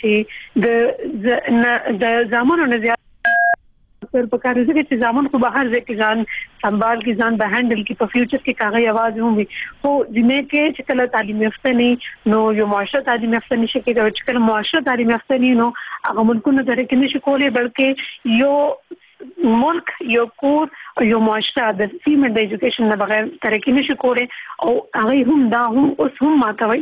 چې د د زامنو نه زیات پر پکاره ځکه چې ځامن خو بهر ځکه ځان سنبال کی ځان به هندل کی په فیوچر کې کاغه आवाज هم وي خو جنې کې چې کله تعلیم یافته نه نو یو معاشره تعلیم یافته نشي کېدای چې کله معاشره تعلیم یافته نه نو هغه ملکونه درې کې نشي کولای بلکې یو ملک یو کور یو معاشره د فیمل د ایجوکیشن نه بغیر ترقی نشي کولای او هغه هم دا هم اوس هم ماتوي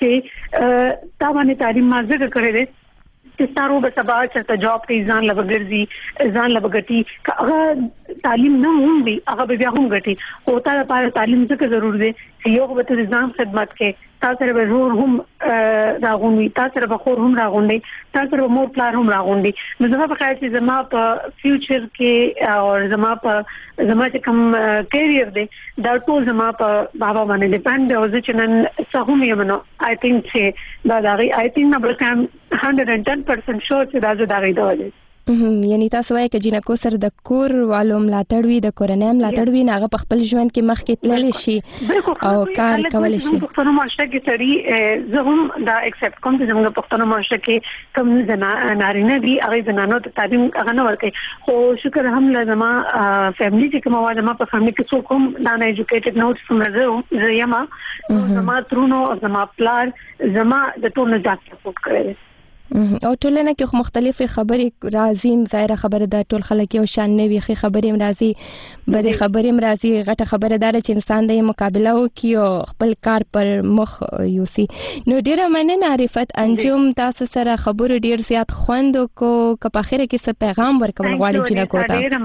چې تا باندې تعلیم ما زده کړې ده چې ستارو به سبا چې جاب کې ځان لګرځي ځان لګټي هغه تعلیم نه هم وي هغه بیا هم ګټي او تا لپاره تعلیم څه ضرور دی چې یو به د ځان خدمت کې تاسو سره به زور هم راغونډي تاسو سره به خور هم راغونډي تاسو سره مور پلار هم راغونډي نو زما په خیال چې زما په فیوچر کې او زما په زما چې کوم کیریئر دی دا ټول زما په بابا باندې ډیپند دی او چې نن څه هم یم نو آی تھنک چې دا دا آی تھنک نه بلکې one hundred ten percent شور چې دا زه دا غي دی یعنی تاسو وایي چې جنکو سره د کور والو ملاتړ وي د کورنۍ ملاتړ وي هغه په خپل ژوند کې مخ کې تللی شي او کار کولای شي پښتون معاشره کې سړي زه هم دا ایکسپټ کوم چې زموږ پښتون معاشره کې کوم زنا نارینه دي هغه زنانو ته تعلیم هغه نه ورکړي خو شکر هم لازمه فیملی چې کومه زما په فیملی کې څوک هم دا نه ایجوکیټډ نو څومره زه یم زما ترونو زما پلار زما د ټول نه ځات سپورټ کوي او ټولنه کې خو مختلفې خبرې راځي ظاهره خبره د ټول خلک یو شان نه وي خې خبرې راځي بده خبرې راځي غټه خبره دار چې انسان د مقابله وکي او خپل کار پر مخ یوسي نو ډیره مننه عرفت انجم تاسو سره خبرو ډیر زیات خوند کو که په اخر کې څه پیغام ورکول غواړي چې نه کوته ډیره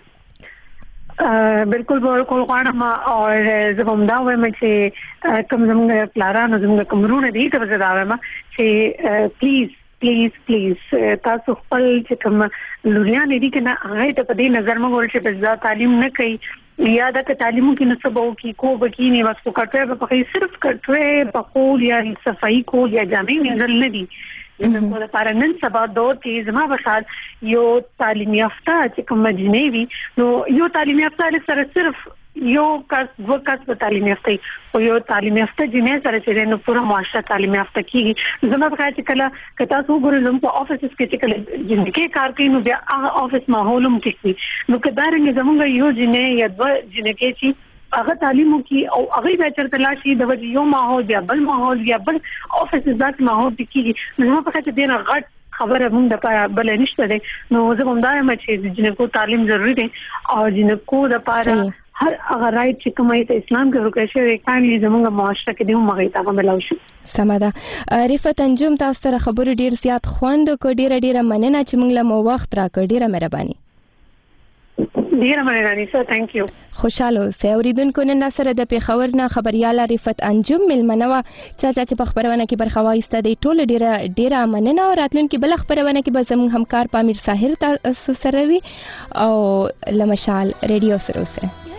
مننه بالکل بالکل غواړم او زه هم دا وایم چې کوم زموږ پلارانو زموږ کومرونه دي ته زه دا وایم چې پلیز پلیز پلیز تاسو خپل چې کوم لوريان دي کنه هغه ته په دې نظر مګول چې بزا تعلیم نه کوي یا دا تعلیم کې نسبو کې کو بکینی بس کو کټه په کې صرف کټه په خول یا صفائی کول یا جامع نظر نه دي نو په لپاره نن سبا دور کې زما بخال یو تعلیم یافته چې کوم جنې وي نو یو تعلیم یافته سره صرف یو کس دو کس په تعلیم یافته او یو تعلیم یافته جنې سره چې نو پوره معاشره تعلیم یافته کیږي زما په خیال چې کله کتا سو ګورم په افیس کې چې کله جنې کار کوي نو بیا هغه افیس ماحول هم ټیکي نو کدارنګ زمونږ یو جنې یا دو جنې کې چې هغه تعلیم کوي او هغه به چرته لاشي د وجه یو ماحول بیا بل ماحول بیا بل افیس ذات ماحول ټیکي نو په خیال چې ډیر غټ خبره موږ د پاره بل نشته ده نو زه هم دا یم چې جنکو تعلیم ضروری ده او جنکو د پاره هر هغه رائټ چې کومه ته اسلام کې ورکړل شوی کانلی زموږ معاشره کې د موږ ته ملو شي سماده رفت انجم تاسو سره خبرو ډیر زیات خوند کو ډیره ډیره مننه چې موږ له مو وخت راکړ ډیره مهرباني ډیره مننه سر ثانک یو خوشاله اوسئ. اوریدونکو نن سره د پیښور نه خبرياله رفت انجم ملمنه چا چا چې په خبرونه کې برخه واخیسته د ټوله ډیره ډیره مننه. راتلونکي بل خبرونه کې به زموږ همکار پامیر ساحر تاسو سره وي او لمشال ریډیو سره اوسئ.